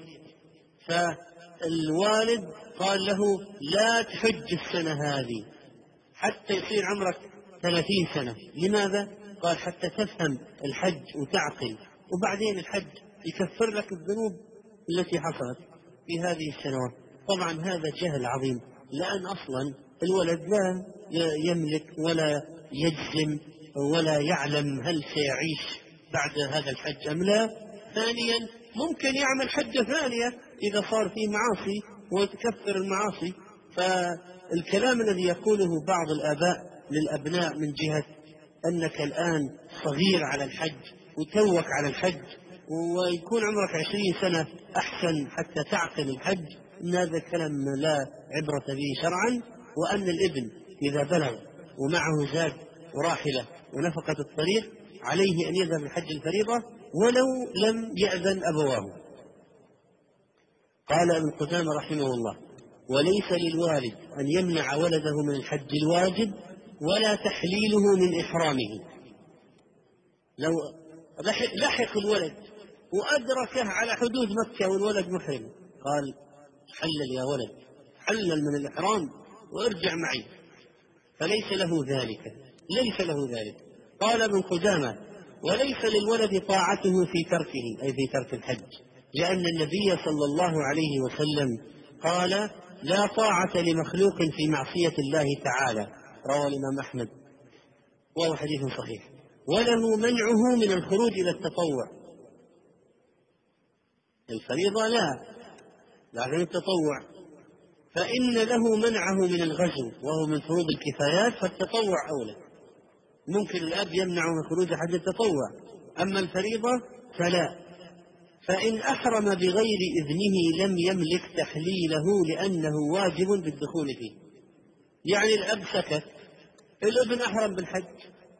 S1: فالوالد قال له: لا تحج السنة هذه حتى يصير عمرك 30 سنة. لماذا؟ قال: حتى تفهم الحج وتعقل، وبعدين الحج يكفر لك الذنوب التي حصلت في هذه السنوات. طبعا هذا جهل عظيم، لأن أصلا الولد لا يملك ولا يجزم ولا يعلم هل سيعيش بعد هذا الحج أم لا. ثانيا ممكن يعمل حجة ثانية إذا صار فيه معاصي وتكفر المعاصي. فالكلام الذي يقوله بعض الآباء للأبناء من جهة أنك الآن صغير على الحج وتوك على الحج ويكون عمرك 20 سنة أحسن حتى تعقل الحج، إن هذا كلام لا عبرة به شرعا. وأن الابن إذا بلغ ومعه زاد وراحلة ونفقة الطريق عليه أن يذهب لحج الفريضة ولو لم يأذن أبواه. قال ابن قدامة رحمه الله: وليس للوالد أن يمنع ولده من الحج الواجب ولا تحليله من إحرامه. لو لحق الولد وأدركه على حدود مكة والولد محرم، قال حلل يا ولد، حلل من الإحرام وارجع معي، فليس له ذلك، ليس له ذلك. قال ابن قدامة: وليس للولد طاعته في تركه، أي في ترك الحج، لأن النبي صلى الله عليه وسلم قال: لا طاعة لمخلوق في معصية الله تعالى، رواه الإمام أحمد وهو حديث صحيح. وله منعه من الخروج إلى التطوع، الفريضة لا، لكن التطوع فإن له منعه من الغزو وهو من فروض الكفايات، فالتطوع أولى. ممكن الأب يمنع من خروج حج التطوع، أما الفريضة فلا. فإن أحرم بغير إذنه لم يملك تحليله لأنه واجب بالدخول فيه. يعني الأب سكت، الابن أحرم بالحج،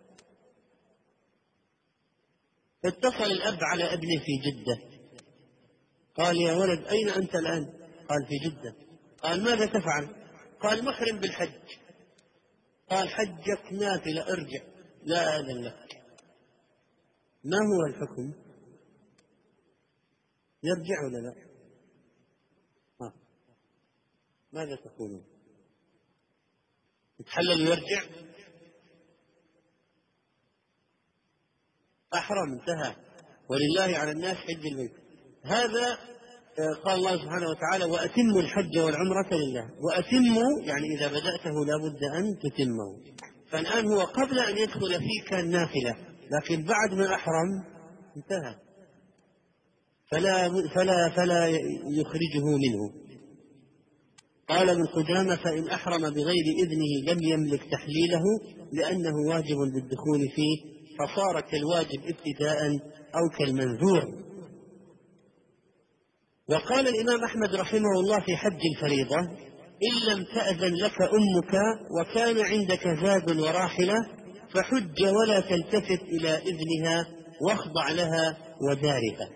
S1: اتصل الأب على ابنه في جدة، قال: يا ولد أين أنت الآن؟ قال: في جدة. قال: ماذا تفعل؟ قال: محرم بالحج. قال: حجك نافلة، ارجع، لا أذن لك. ما هو الحكم؟ يرجع ولا لا؟ ماذا تقولون؟ يتحلل ويرجع؟ أحرم، انتهى، ولله على الناس حج البيت. هذا قال الله سبحانه وتعالى: وأتموا الحج والعمرة لله. وأتموا يعني إذا بدأته لا بد أن تتمه. فالآن هو قبل أن يدخل فيه كان نافلة، لكن بعد ما أحرم انتهى، فلا يخرجه منه. قال ابن قدامة: فإن أحرم بغير إذنه لم يملك تحليله لأنه واجب بالدخول فيه، فصار كالواجب ابتداء أو كالمنذور. وقال الإمام أحمد رحمه الله في حج الفريضة: إن لم تأذن لك أمك وكان عندك زاد وراحلة فحج ولا تلتفت إلى إذنها واخضع لها ودارها.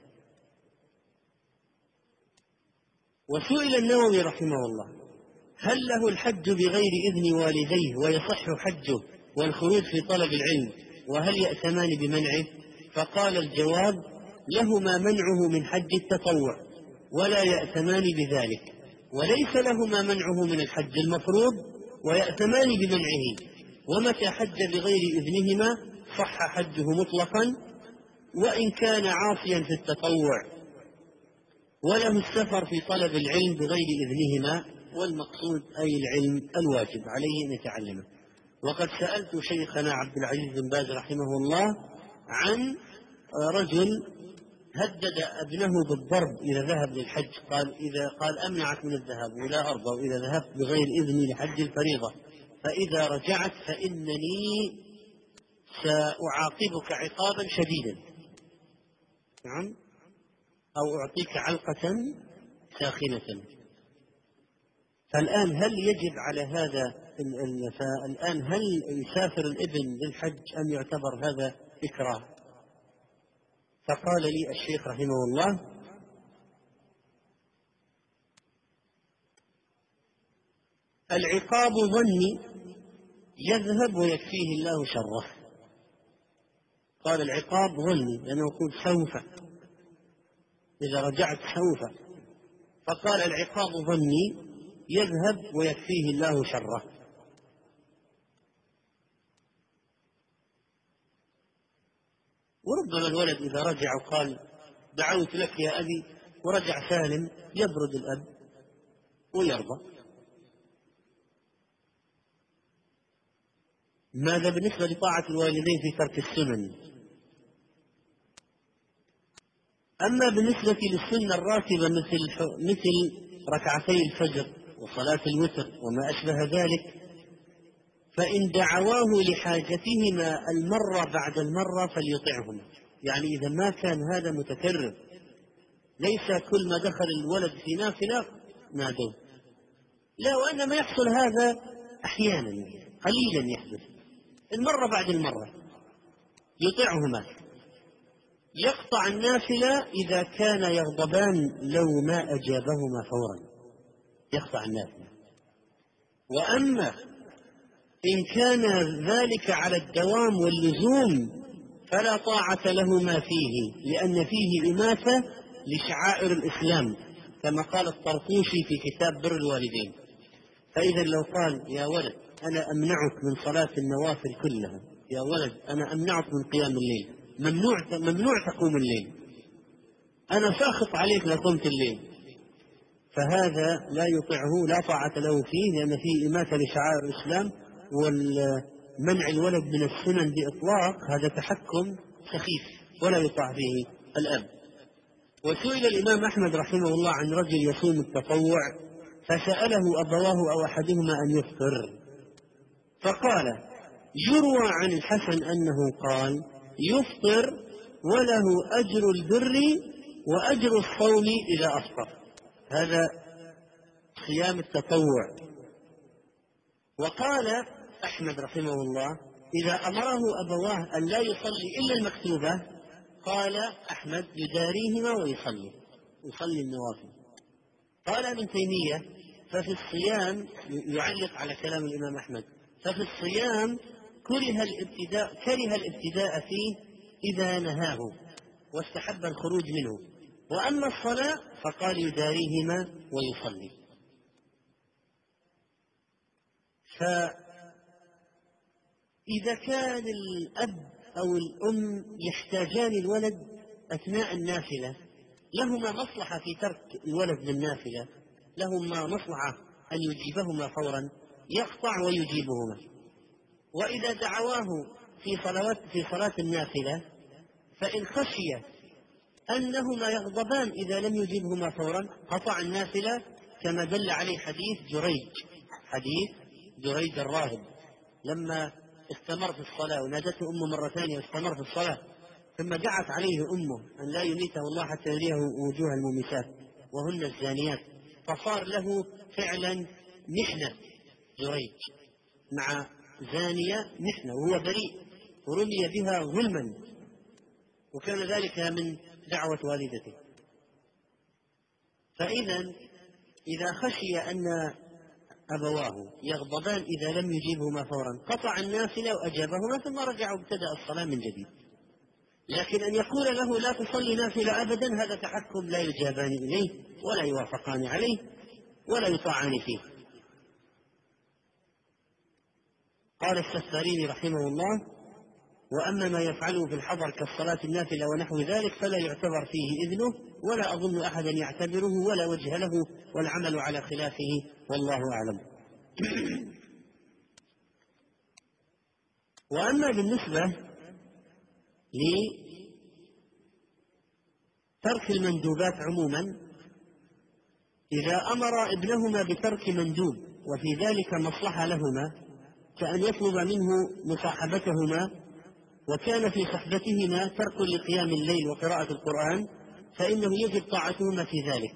S1: وسئل النووي رحمه الله: هل له الحج بغير إذن والديه ويصح حجه والخروج في طلب العلم، وهل يأثمان بمنعه؟ فقال: الجواب: لهما منعه من حج التطوع ولا يأثمان بذلك، وليس لهما منعه من الحج المفروض ويأثمان بمنعه. ومتى حج بغير إذنهما صح حجه مطلقا وإن كان عاصيا في التطوع، وله السفر في طلب العلم بغير إذنهما، والمقصود أي العلم الواجب عليه أن يتعلمه. وقد سألت شيخنا عبد العزيز بن باز رحمه الله عن رجل هدد ابنه بالضرب إذا ذهب للحج، قال أمنعك من الذهاب ولا أرضى، وإذا ذهبت بغير إذني لحج الفريضة فإذا رجعت فإنني سأعاقبك عقابا شديدا، نعم، أو أعطيك علقة ساخنة. فالآن هل يجب على هذا فالآن هل يسافر الابن للحج أم يعتبر هذا إكراه؟ فقال لي الشيخ رحمه الله: العقاب ظني يذهب ويكفيه الله شره. قال: العقاب ظني لأنه يقول سوف، إذا رجعت سوف. فقال: العقاب ظني يذهب ويكفيه الله شره. وربما الولد إذا رجع وقال دعوت لك يا أبي ورجع سالم يبرد الأب ويرضى. ماذا بالنسبة لطاعة الوالدين في ترك السنن؟ أما بالنسبة للسنة الراتبة مثل ركعتي الفجر وصلاة الوتر وما أشبه ذلك، فإن دعواه لحاجتهما المرة بعد المرة فليطعهما. يعني إذا ما كان هذا متكرر، ليس كل ما دخل الولد في نافلة نادوه، لا، وإنما يحصل هذا أحيانا قليلا يحدث، المرة بعد المرة يطعهما. يقطع النافلة إذا كان يغضبان لو ما أجابهما فورا، يقطع النافلة. وأما إن كان ذلك على الدوام واللزوم فلا طاعة لهما فيه، لأن فيه إماتة لشعائر الإسلام كما قال الطرطوشي في كتاب بر الوالدين. فإذا لو قال يا ولد أنا أمنعك من صلاة النوافل كلها، يا ولد أنا أمنعك من قيام الليل، ممنوع تقوم الليل، أنا ساخط عليك لو قمت الليل، فهذا لا يطيعه، لا طاعة له فيه، لأن فيه إماتة لشعائر الإسلام. والمنع الولد من السنن بإطلاق هذا تحكم سخيف ولا يطاع فيه الأب. وسئل الإمام أحمد رحمه الله عن رجل يصوم التطوع فسأله أبواه أو أحدهما أن يفطر، فقال: يروى عن الحسن أنه قال: يفطر وله أجر البر وأجر الصوم إذا أفطر. هذا صيام التطوع. وقال أحمد رحمه الله: إذا أمره أبواه أن لا يصلي إلا المكتوبة، قال أحمد: يداريهما ويصلي النوافل. قال ابن تيمية: ففي الصيام، يعلق على كلام الإمام أحمد، ففي الصيام كره الابتداء فيه إذا نهاه واستحب الخروج منه، وأما الصلاة فقال يداريهما ويصلي. فإذا كان الأب أو الأم يحتاجان الولد أثناء النافلة، لهما مصلحة في ترك الولد للنافلة، لهما مصلحة أن يجيبهما فورا، يقطع ويجيبهما. وإذا دعواه في صلاة النافلة فإن خشي أنهما يغضبان إذا لم يجيبهما فورا قطع النافلة، كما دل عليه حديث جريج الراهب لما استمر في الصلاة ونادته أمه مرة ثانية واستمر في الصلاة، ثم دعت عليه أمه أن لا يميته الله حتى يريه وجوه المومسات وهن الزانيات، فصار له فعلا محنة جريج مع زانية محنة وهو بريء ورمي بها ظلما، وكان ذلك من دعوة والدته. فإذا إذا خشي أن أبواه يغضبان إذا لم يجيبهما فورا قطع النافلة وأجابهما ثم رجع وابتدأ الصلاة من جديد. لكن أن يقول له لا تصلي نافلة أبدا، هذا تحكم لا يجابان إليه ولا يوافقان عليه ولا يطاعان فيه. قال السفاريني رحمه الله: وأما ما يفعله في الحضر كالصلاة النافلة ونحو ذلك فلا يعتبر فيه إذنه، ولا أظن أحدا يعتبره ولا وجه له، والعمل على خلافه والله أعلم. وأما بالنسبة لترك المندوبات عموما، إذا أمر ابنهما بترك مندوب وفي ذلك مصلحة لهما كأن يطلب منه مصاحبتهما وكان في صحبتهما ترك لقيام الليل وقراءة القرآن، فإنه يجب طاعتهما في ذلك.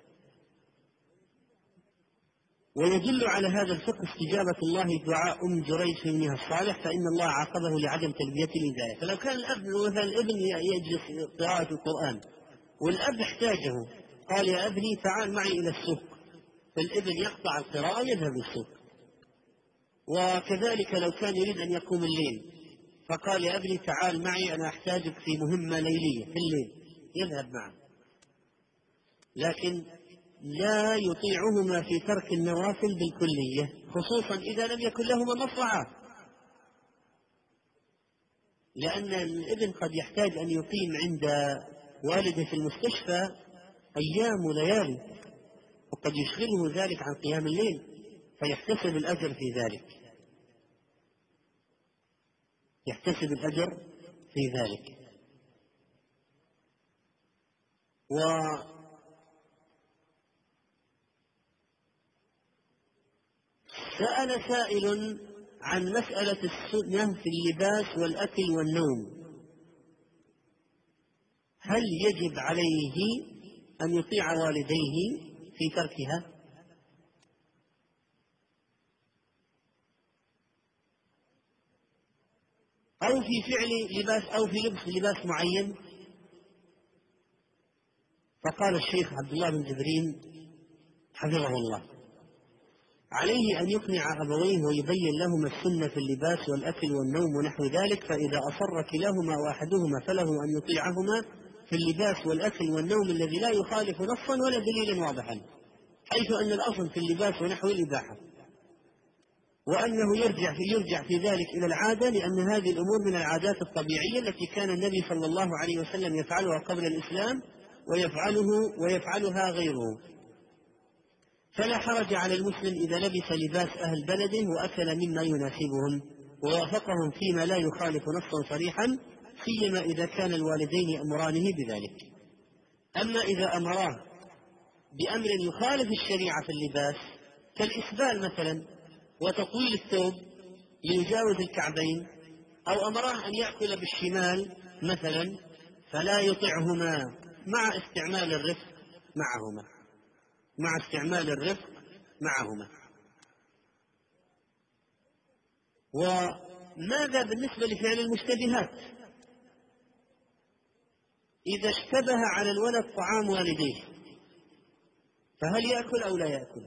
S1: ويدل على هذا الفقه استجابة الله دعاء جريج في ابنها الصالح، فإن الله عاقبه لعدم تلبية الهداية. فلو كان الأب مثلا الابن يجلس قراءة القرآن والأب احتاجه، قال يا ابني تعال معي إلى السوق، فالابن يقطع القراءة يذهب للسوق. وكذلك لو كان يريد أن يقوم الليل فقال يا ابني تعال معي أنا أحتاجك في مهمة ليلية في الليل، يذهب معه. لكن لا يطيعهما في ترك النوافل بالكلية، خصوصا إذا لم يكن لهما مصلحة، لأن الابن قد يحتاج أن يقيم عند والده في المستشفى أيام وليالي، وقد يشغله ذلك عن قيام الليل فيحتسب الأجر في ذلك، يحتسب الأجر في ذلك. وسأل سائل عن مسألة السنة في اللباس والأكل والنوم، هل يجب عليه أن يطيع والديه في تركها؟ أو في فعل لباس أو في لبس لباس معين؟ فقال الشيخ عبد الله بن جبرين حفظه الله: عليه أن يقنع أبويه ويبين لهما السنة في اللباس والأكل والنوم ونحو ذلك، فإذا أصر كلاهما وأحدهما فله أن يطيعهما في اللباس والأكل والنوم الذي لا يخالف نصا ولا دليلا واضحا، حيث أن الأصل في اللباس ونحو الإباحة، وأنه يرجع في ذلك إلى العادة، لأن هذه الأمور من العادات الطبيعية التي كان النبي صلى الله عليه وسلم يفعلها قبل الإسلام ويفعلها غيره. فلا حرج على المسلم إذا لبس لباس أهل بلده وأكل مما يناسبهم ووافقهم فيما لا يخالف نصا صريحا، سيما إذا كان الوالدين يأمرانه بذلك. أما إذا أمراه بأمر يخالف الشريعة في اللباس كالإسبال مثلا وتطويل الثوب ليجاوز الكعبين، أو أمراه أن يأكل بالشمال مثلا، فلا يطعهما مع استعمال الرفق معهما. وماذا بالنسبة لفعل المشتبهات؟ إذا اشتبه على الولد طعام والديه فهل يأكل أو لا يأكل؟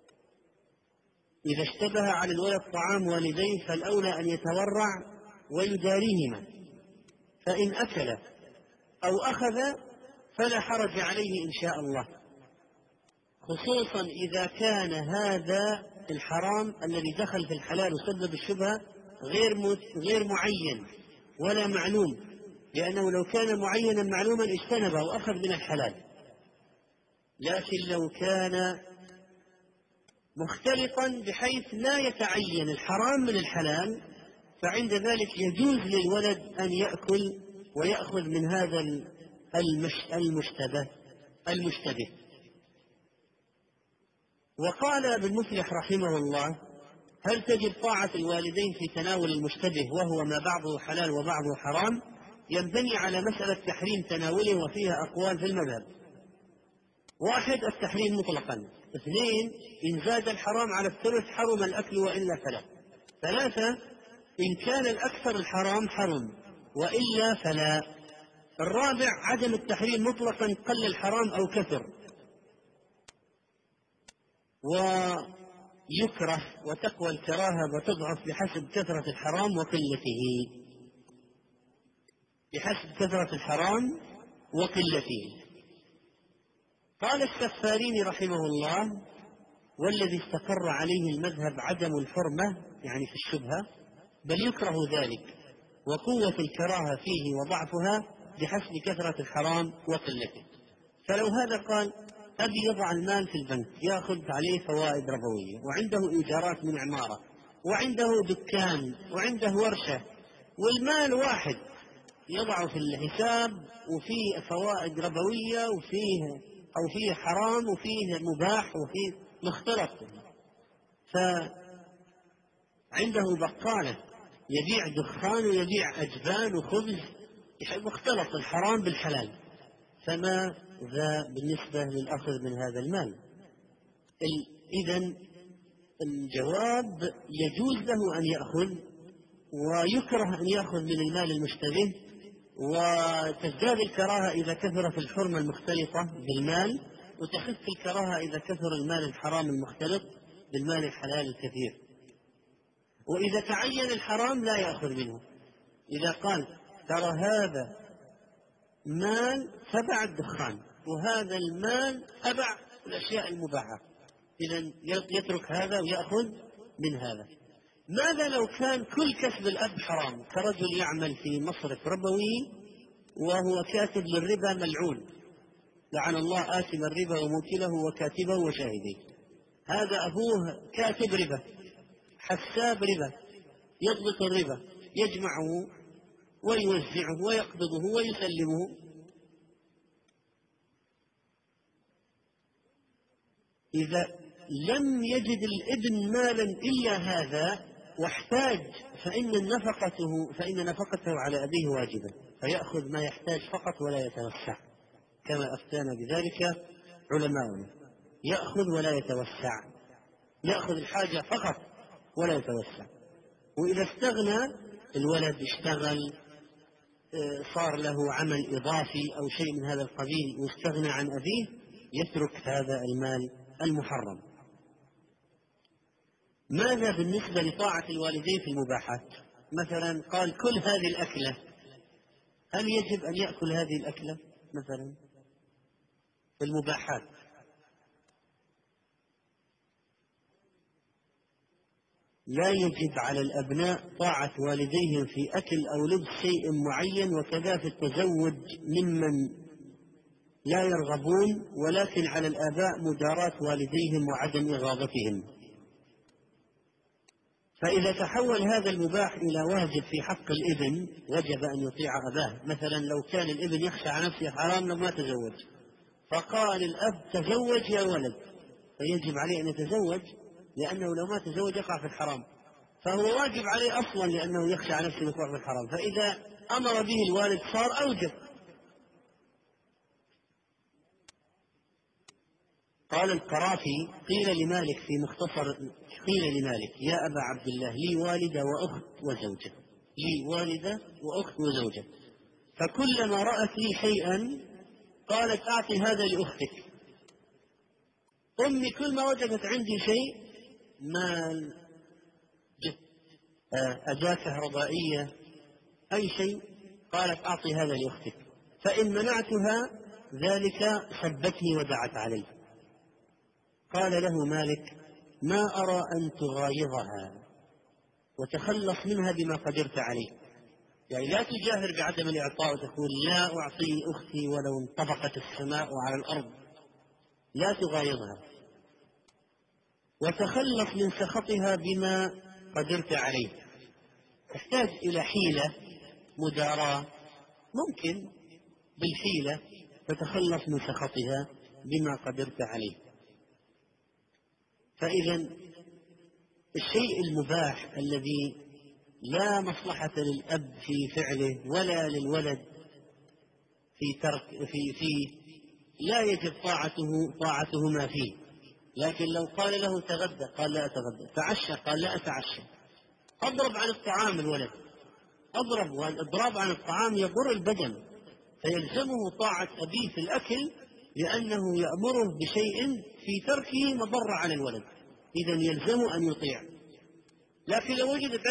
S1: إذا اشتبه على الولد طعام والديه فالأولى أن يتورع ويداريهما، فإن أكل أو أخذ فلا حرج عليه إن شاء الله، خصوصا إذا كان هذا الحرام الذي دخل في الحلال وسبب الشبهة غير معين ولا معلوم، لأنه لو كان معينا معلوما اجتنبه وأخذ من الحلال. لكن لو كان مختلطا بحيث لا يتعين الحرام من الحلال، فعند ذلك يجوز للولد أن يأكل ويأخذ من هذا المشتبه. وقال ابن مفلح رحمه الله: هل تجب طاعة الوالدين في تناول المشتبه وهو ما بعضه حلال وبعضه حرام؟ ينبني على مسألة تحريم تناوله وفيها أقوال في المذهب. 1 التحريم مطلقا. 2 إن زاد الحرام على الثلث حرم الأكل وإلا فلا. 3 إن كان الأكثر الحرام حرم وإلا فلا. 4 عدم التحريم مطلقا قل الحرام أو كثر. ويكره وتقوى الكراهة وتضعف بحسب كثرة الحرام وقلته. قال السفاريني رحمه الله: والذي استقر عليه المذهب عدم الحرمة يعني في الشبهة، بل يكره ذلك، وقوة الكراهة فيه وضعفها بحسب كثرة الحرام وقلته. فلو هذا قال: أبي يضع المال في البنك يأخذ عليه فوائد ربوية، وعنده إيجارات من عمارة، وعنده دكان، وعنده ورشة، والمال واحد يضع في الحساب وفيه فوائد ربوية وفيه حرام وفيه مباح وفيه مختلط، فعنده بقالة يبيع دخان ويبيع أجبان وخبز، مختلط الحرام بالحلال، فماذا بالنسبة للأخذ من هذا المال؟ إذن الجواب: يجوز له أن يأخذ، ويكره أن يأخذ من المال المشتبه، وتزداد الكراهة إذا كثرت الحرمة المختلطة بالمال، وتخف الكراهة إذا كثر المال الحرام المختلط بالمال الحلال الكثير. وإذا تعين الحرام لا يأخذ منه. إذا قال: ترى هذا مال تبع الدخان وهذا المال تبع الأشياء المباحة، إذن يترك هذا ويأخذ من هذا. ماذا لو كان كل كسب الأب حرام، كرجل يعمل في مصرف ربوي وهو كاتب للربا ملعون، لعن الله آكل الربا وموكله وكاتبه وشاهديه. هذا أبوه كاتب ربا، حساب ربا، يضبط الربا، يجمعه ويوزعه ويقبضه ويسلمه. إذا لم يجد الابن مالا إلا هذا واحتاج فإن نفقته على أبيه واجبة، فيأخذ ما يحتاج فقط ولا يتوسع، كما أفتانا بذلك علماؤنا. يأخذ ولا يتوسع، يأخذ الحاجة فقط ولا يتوسع. وإذا استغنى الولد، اشتغل، صار له عمل إضافي أو شيء من هذا القبيل واستغنى عن أبيه، يترك هذا المال المحرم. ماذا بالنسبة لطاعة الوالدين في المباحات؟ مثلا قال كل هذه الأكلة، هل يجب أن يأكل هذه الأكلة مثلا في المباحات؟ لا يجب على الأبناء طاعة والديهم في أكل أو لبس شيء معين، وكذا في التزوج ممن لا يرغبون، ولكن على الآباء مداراة والديهم وعدم إغاظتهم. فإذا تحول هذا المباح إلى واجب في حق الابن وجب أن يطيع أباه. مثلا لو كان الابن يخشى على نفسه حرام لو ما تزوج، فقال الأب تزوج يا ولد، فيجب عليه أن يتزوج، لأنه لو ما تزوج يقع في الحرام، فهو واجب عليه أصلا لأنه يخشى على نفسه الوقوع في الحرام. فإذا أمر به الوالد صار أوجب. قال القرافي قيل لمالك في مختصر، قيل لمالك يا أبا عبد الله لي والدة وأخت وزوجة، لي والدة وأخت وزوجة، فكلما رأت لي شيئا قالت أعطي هذا لأختك. أمي كل ما وجدت عندي شيء، مال، أداة كهربائية، أي شيء، قالت أعطي هذا لأختك، فإن منعتها ذلك سبتني ودعت علي. قال له مالك ما أرى أن تغايظها وتخلص منها بما قدرت عليه، يعني لا تجاهر بعدم الإعطاء وتقول لا أعطي أختي ولو انطبقت السماء على الأرض، لا تغايظها، وتخلص من سخطها بما قدرت عليه. تحتاج إلى حيلة مداراة، ممكن بالحيلة تتخلص من سخطها بما قدرت عليه. فإذا الشيء المباح الذي لا مصلحة للأب في فعله ولا للولد في ترك فيه لا يجب طاعتهما فيه. لكن لو قال له تغدى قال لا أتغدى، تعشى قال لا أتعشى، أضرب عن الطعام الولد، أضرب، والإضراب عن الطعام يضر البدن، فيلزمه طاعة أبيه في الأكل لأنه يأمره بشيء في تركه مضرة على الولد، إذن يلزمه أن يطيع. لكن لو وجدت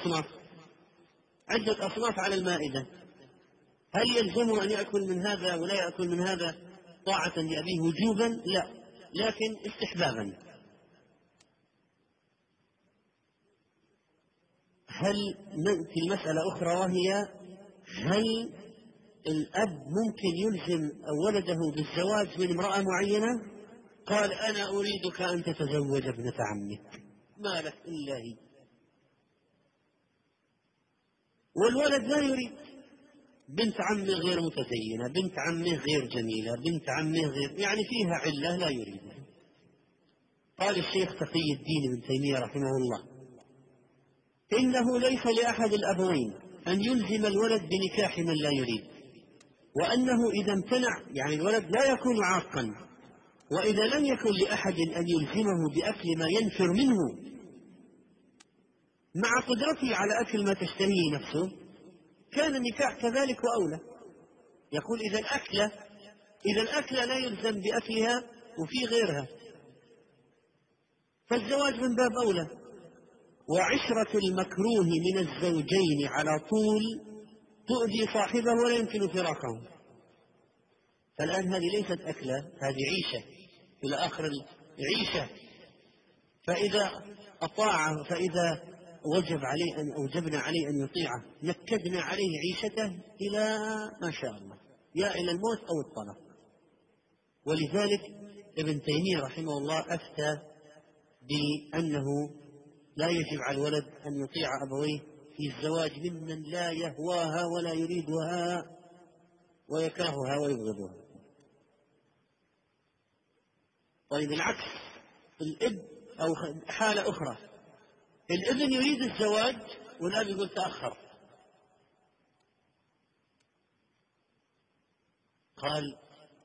S1: عدة أصناف على المائدة، هل يلزمه أن يأكل من هذا ولا يأكل من هذا طاعة لأبيه وجوبا؟ لا، لكن استحبابا. هل نأتي المسألة أخرى، وهي هل الأب ممكن يلزم ولده بالزواج من امرأة معينة؟ قال أنا أريدك أن تتزوج ابنة عمك، ما لك إلا هي، والولد لا يريد، بنت عمه غير متزينة، بنت عمه غير جميلة، بنت عمه غير، يعني فيها علة لا يريدها. قال الشيخ تقي الدين ابن تيمية رحمه الله إنه ليس لأحد الأبوين أن يلزم الولد بنكاح من لا يريد، وأنه إذا امتنع يعني الولد لا يكون عاقا، وإذا لم يكن لأحد أن يلزمه بأكل ما ينفر منه مع قدرته على أكل ما تشتهيه نفسه كان النكاح كذلك وأولى. يقول إذا الأكلة لا يلزم بأكلها وفي غيرها، فالزواج من باب أولى. وعشرة المكروه من الزوجين على طول تؤذي صاحبه ولا يمكن فراقه. فالآن هذه ليست أكلة، هذه عيشة إلى آخر العيشة. فإذا أطاع، فإذا أوجبنا عليه أن يطيعه نكدنا عليه عيشته إلى ما شاء الله، يا إلى الموت أو الطلاق. ولذلك ابن تيمية رحمه الله أفتى بأنه لا يجب على الولد أن يطيع أبويه في الزواج ممن لا يهواها ولا يريدها ويكرهها ويبغضها. طيب العكس، الاب أو حالة أخرى، الابن يريد الزواج والأب يقول تأخر، قال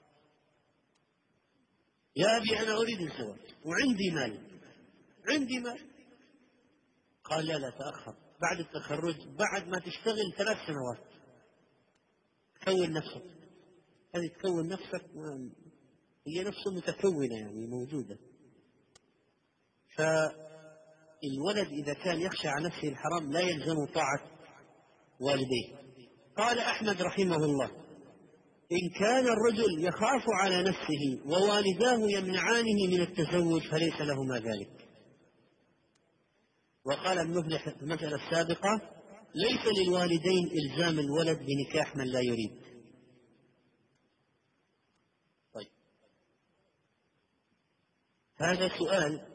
S1: يا أبي أنا أريد الزواج وعندي مال، قال لا تأخر، بعد التخرج، بعد ما تشتغل 3 سنوات تكون نفسك، هذه تكون نفسك هي نفسه متكونة يعني موجودة. الولد إذا كان يخشى على نفسه الحرام لا يلزم طاعة والديه. قال أحمد رحمه الله: إن كان الرجل يخاف على نفسه ووالداه يمنعانه من التزوج فليس لهما ذلك. وقال ابن مفلح في المسألة السابقة: ليس للوالدين إلزام الولد بنكاح من لا يريد. طيب، هذا سؤال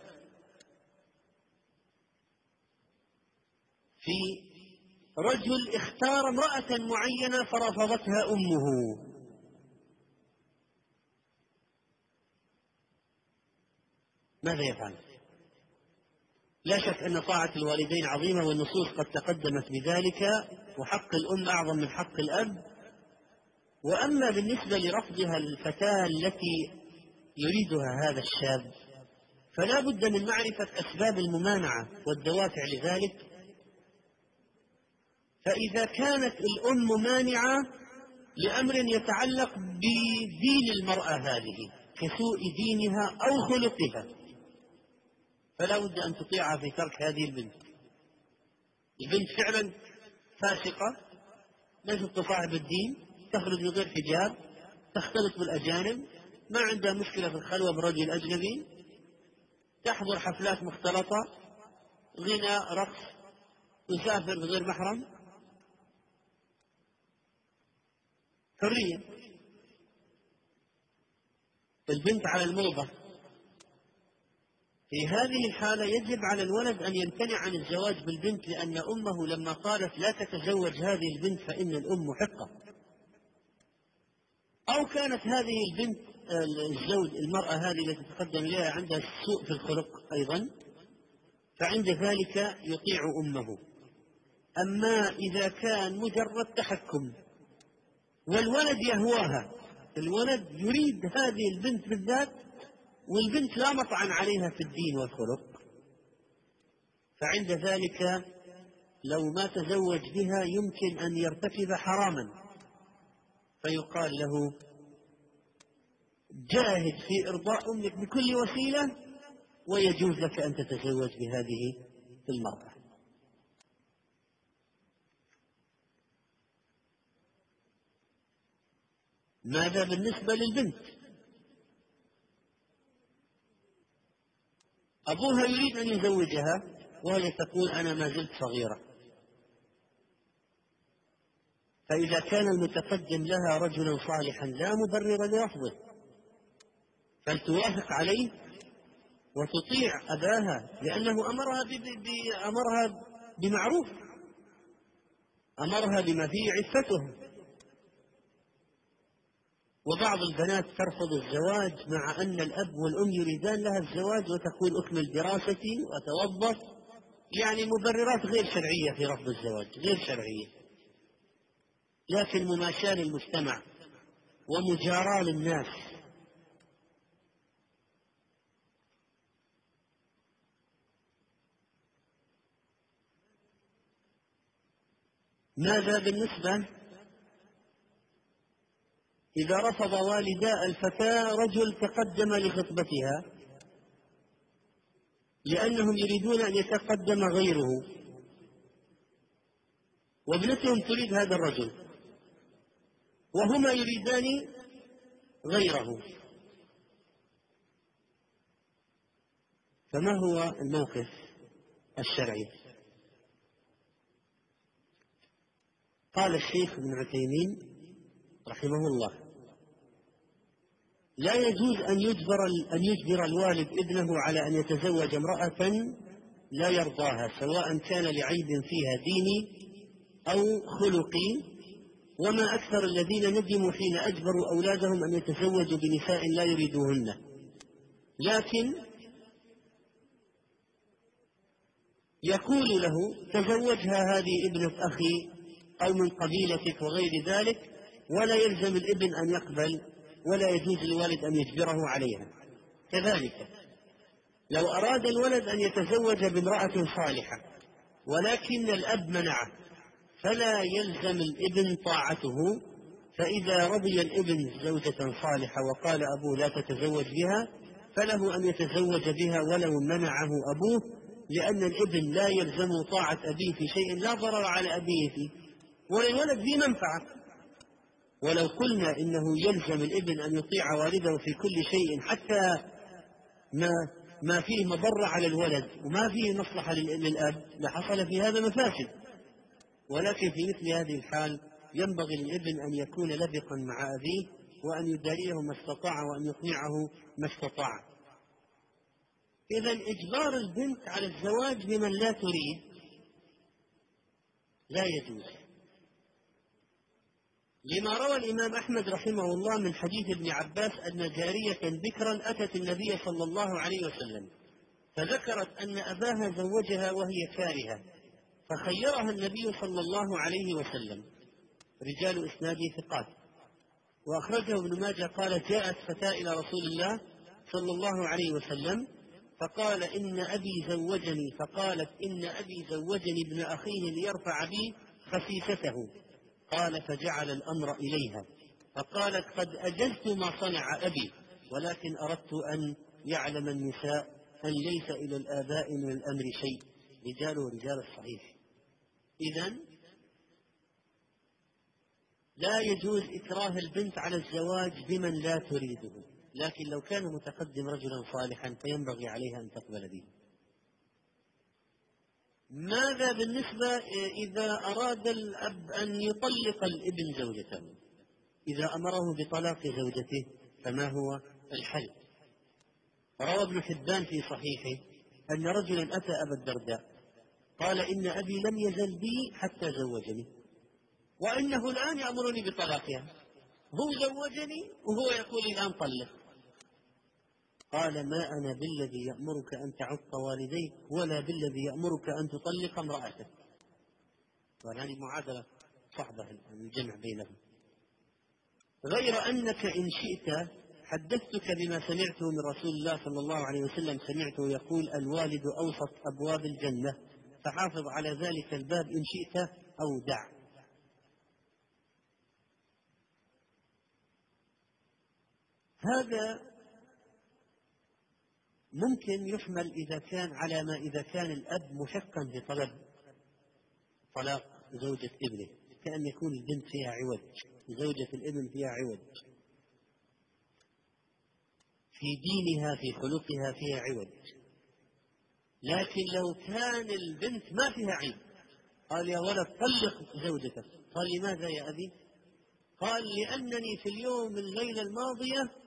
S1: في رجل اختار امرأة معينة فرفضتها أمه، ماذا يفعل؟ لا شك أن طاعة الوالدين عظيمة، والنصوص قد تقدمت بذلك، وحق الأم أعظم من حق الأب. وأما بالنسبة لرفضها الفتاة التي يريدها هذا الشاب، فلا بد من معرفة أسباب الممانعة والدوافع لذلك. فإذا كانت الأم مانعة لأمر يتعلق بدين المرأة هذه كسوء دينها أو خلقها، فلا بد أن تطيعها في ترك هذه البنت. البنت فعلا فاسقة، ليست تصاحب الدين، تخرج من غير حجاب، تختلط بالأجانب، ما عندها مشكلة في الخلوة برجل أجنبي، تحضر حفلات مختلطة، غنى، رقص، تسافر بغير محرم، حرية. البنت على الموضة. في هذه الحالة يجب على الولد أن يمتنع عن الزواج بالبنت، لأن أمه لما قالت لا تتزوج هذه البنت فإن الأم محقة. أو كانت هذه البنت الزوج المرأة هذه التي تقدم إليها عندها سوء في الخلق أيضا، فعند ذلك يطيع أمه. أما إذا كان مجرد تحكم والولد يهواها، الولد يريد هذه البنت بالذات، والبنت لا مطعن عليها في الدين والخلق، فعند ذلك لو ما تزوج بها يمكن أن يرتكب حراما، فيقال له: جاهد في إرضاء أمك بكل وسيلة، ويجوز لك أن تتزوج بهذه المرأة. ماذا بالنسبة للبنت؟ أبوها يريد أن يزوجها وهي تقول: أنا ما زلت صغيرة. فإذا كان المتقدم لها رجلا صالحا لا مبرر لرفضه، فلتوافق عليه وتطيع أباها، لأنه أمرها بمعروف، أمرها بما فيه عفته. وبعض البنات ترفض الزواج مع أن الأب والأم يريدان لها الزواج، وتقول: أكمل دراستي وأتوظف، يعني مبررات غير شرعية في رفض الزواج، غير شرعية، لكن مماشاة للمجتمع ومجاراة للناس. ماذا بالنسبة إذا رفض والدا الفتاة رجل تقدم لخطبتها لأنهم يريدون أن يتقدم غيره، وابنتهم تريد هذا الرجل، وهما يريدان غيره، فما هو الموقف الشرعي؟ قال الشيخ ابن عثيمين رحمه الله: لا يجوز أن يجبر الوالد ابنه على أن يتزوج امرأة لا يرضاها، سواء كان لعيب فيها ديني أو خلقي. وما أكثر الذين ندموا حين أجبروا أولادهم أن يتزوجوا بنساء لا يريدوهن، لكن يقول له: تزوجها، هذه ابنة أخي أو من قبيلتك وغير ذلك، ولا يلزم الابن أن يقبل، ولا يجوز للوالد أن يجبره عليها. كذلك لو أراد الولد أن يتزوج بامرأة صالحة ولكن الأب منعه، فلا يلزم الابن طاعته. فإذا رضي الابن زوجة صالحة وقال أبوه لا تتزوج بها، فله أن يتزوج بها ولو منعه أبوه، لأن الابن لا يلزم طاعة أبيه في شيء لا ضرر على أبيه فيه، وللولد فيه منفعة. ولو قلنا إنه يلزم الابن أن يطيع والده في كل شيء حتى ما فيه مضرة على الولد وما فيه مصلحة للأب لحصل في هذا مفاسد. ولكن في مثل هذه الحال ينبغي للابن أن يكون لبقا مع أبيه وأن يداريه ما استطاع وأن يقنعه ما استطاع. إذا إجبار البنت على الزواج بمن لا تريد لا يجوز، لما روى الإمام أحمد رحمه الله من حديث ابن عباس أن جارية بكرا أتت النبي صلى الله عليه وسلم فذكرت أن أباها زوجها وهي كارهة، فخيرها النبي صلى الله عليه وسلم. رجال إسناده ثقات. وأخرجه ابن ماجه قال: جاءت فتاة إلى رسول الله صلى الله عليه وسلم فقال: إن أبي زوجني، فقالت: إن أبي زوجني ابن أخيه ليرفع بي خسيسته. قال: فجعل الأمر إليها فقالت: قد أجزت ما صنع أبي، ولكن أردت أن يعلم النساء أن ليس إلى الآباء من الأمر شيء، رجاله رجال الصحيح. إذن لا يجوز إكراه البنت على الزواج بمن لا تريده، لكن لو كان متقدم رجلا صالحا فينبغي عليها أن تقبل به. ماذا بالنسبة إذا أراد الأب أن يطلق الابن زوجته؟ إذا أمره بطلاق زوجته فما هو الحل؟ روى ابن حبان في صحيحه أن رجلا أتى أبا الدرداء قال: إن أبي لم يزل بي حتى زوجني، وإنه الآن يأمرني بطلاقها، هو زوجني وهو يقول الآن طلق. قال: ما أنا بالذي يأمرك أن تعق والديك ولا بالذي يأمرك أن تطلق امرأتك. وهذه معادلة صعبة الجمع بينهم. غير أنك إن شئت حدثتك بما سمعته من رسول الله صلى الله عليه وسلم، سمعته يقول: الوالد أوسط أبواب الجنة، فحافظ على ذلك الباب إن شئت أو دع. هذا ممكن يحمل إذا كان على ما إذا كان الأب مشقا في طلب طلاق زوجة ابنه، كأن يكون البنت فيها عوج، زوجة الابن فيها عوج في دينها في خلقها فيها عوج. لكن لو كان البنت ما فيها عيب، قال: يا ولد طلق زوجتك. قال: لماذا يا أبي؟ قال: لأنني في اليوم الليلة الماضية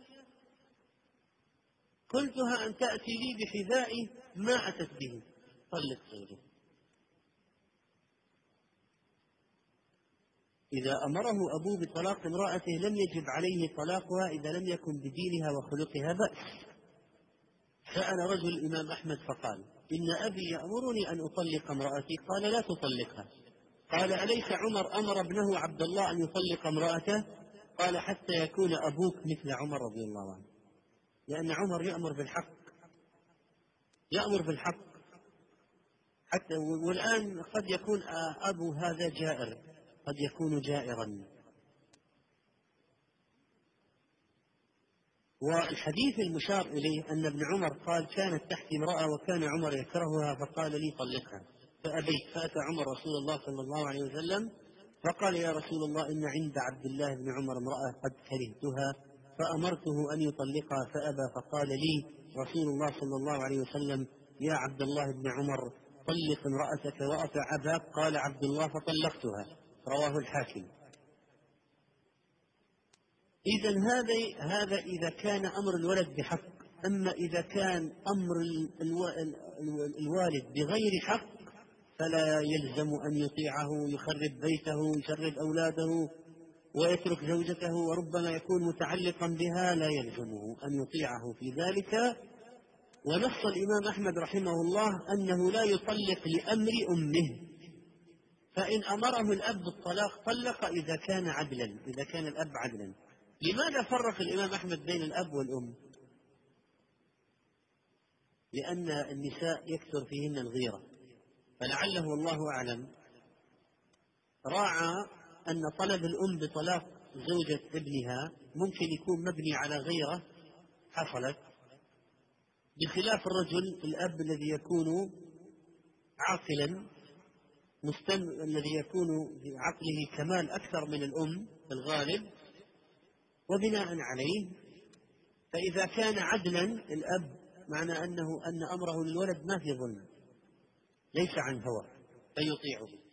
S1: قلتها أن تأتي لي بحذائي ما أتت به، طلق زوجه. إذا أمره أبوه بطلاق امرأته لم يجب عليه طلاقها إذا لم يكن بدينها وخلقها بأس. سأل رجل الإمام أحمد فقال: إن أبي يأمرني أن أطلق امرأتي. قال: لا تطلقها. قال: أليس عمر أمر ابنه عبد الله أن يطلق امرأته؟ قال: حتى يكون أبوك مثل عمر رضي الله عنه، لأن عمر يأمر بالحق، يأمر بالحق حتى. والآن قد يكون أبو هذا جائر، قد يكون جائرا. والحديث المشار إليه أن ابن عمر قال: كانت تحتي امرأة وكان عمر يكرهها فقال لي طلقها، فأبيت. فأتى عمر رسول الله صلى الله عليه وسلم فقال: يا رسول الله، إن عند عبد الله بن عمر امرأة قد كرهتها فأمرته أن يطلقها فأبى، فقال لي رسول الله صلى الله عليه وسلم: يا عبد الله بن عمر، طلق امرأتك وأطع أباك. قال عبد الله: فطلقتها. رواه الحاكم. إذن هذا إذا كان أمر الولد بحق. أما إذا كان أمر الوالد بغير حق فلا يلزم أن يطيعه، يخرب بيته، يشرد أولاده ويترك زوجته وربما يكون متعلقا بها، لا يلزمه أن يطيعه في ذلك. ونص الإمام أحمد رحمه الله أنه لا يطلق لأمر أمه، فإن أمره الأب بالطلاق طلق إذا كان عدلا، إذا كان الأب عدلا. لماذا فرق الإمام أحمد بين الأب والأم؟ لأن النساء يكثر فيهن الغيرة، فلعله والله أعلم راعى أن طلب الأم بطلاق زوجة ابنها ممكن يكون مبني على غيرة حصلت، بخلاف الرجل الأب الذي يكون عاقلا الذي يكون في عقله كمال أكثر من الأم في الغالب، وبناء عليه فإذا كان عدلا الأب معنى أن أمره للولد ما في ظلم، ليس عن هوى فيطيعه.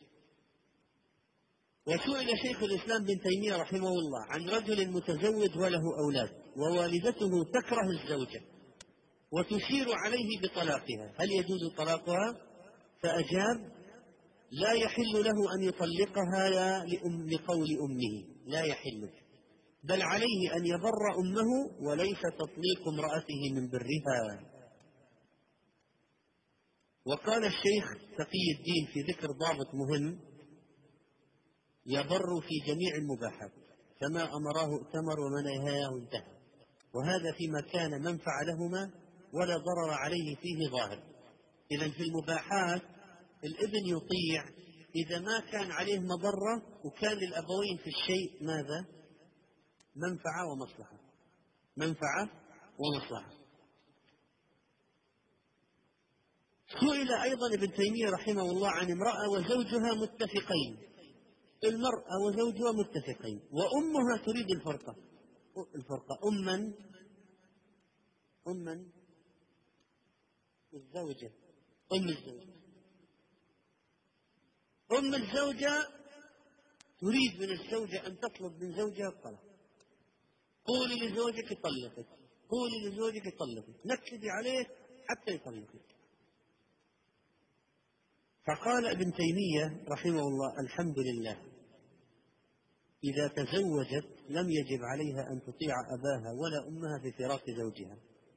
S1: وسئل شيخ الإسلام بن تيمية رحمه الله عن رجل متزوج وله أولاد ووالدته تكره الزوجة وتشير عليه بطلاقها، هل يجوز طلاقها؟ فأجاب: لا يحل له أن يطلقها لقول أمه، لا يحل، بل عليه أن يبر أمه وليس تطليق امرأته من برها. وقال الشيخ تقي الدين في ذكر ضابط مهم: يبر في جميع المباحات، فما أمراه ائتمر وما نهاه انتهى، وهذا فيما كان منفع لهما ولا ضرر عليه فيه ظاهر. إذا في المباحات الابن يطيع إذا ما كان عليه مضرة وكان للأبوين في الشيء ماذا؟ منفعة ومصلحة، منفعة ومصلحة. سئل أيضا ابن تيمية رحمه الله عن امرأة وزوجها متفقين، المرأة وزوجها متفقين وأمها تريد الفرقة أما الزوجة، أم الزوجة تريد من الزوجة أن تطلب من زوجها الطلاق، قولي لزوجك يطلقك، قولي لزوجك يطلقك، نكدي عليه حتى يطلقك. فقال ابن تيمية رحمه الله: الحمد لله، إذا تزوجت لم يجب عليها أن تطيع أباها ولا أمها في فراق زوجها،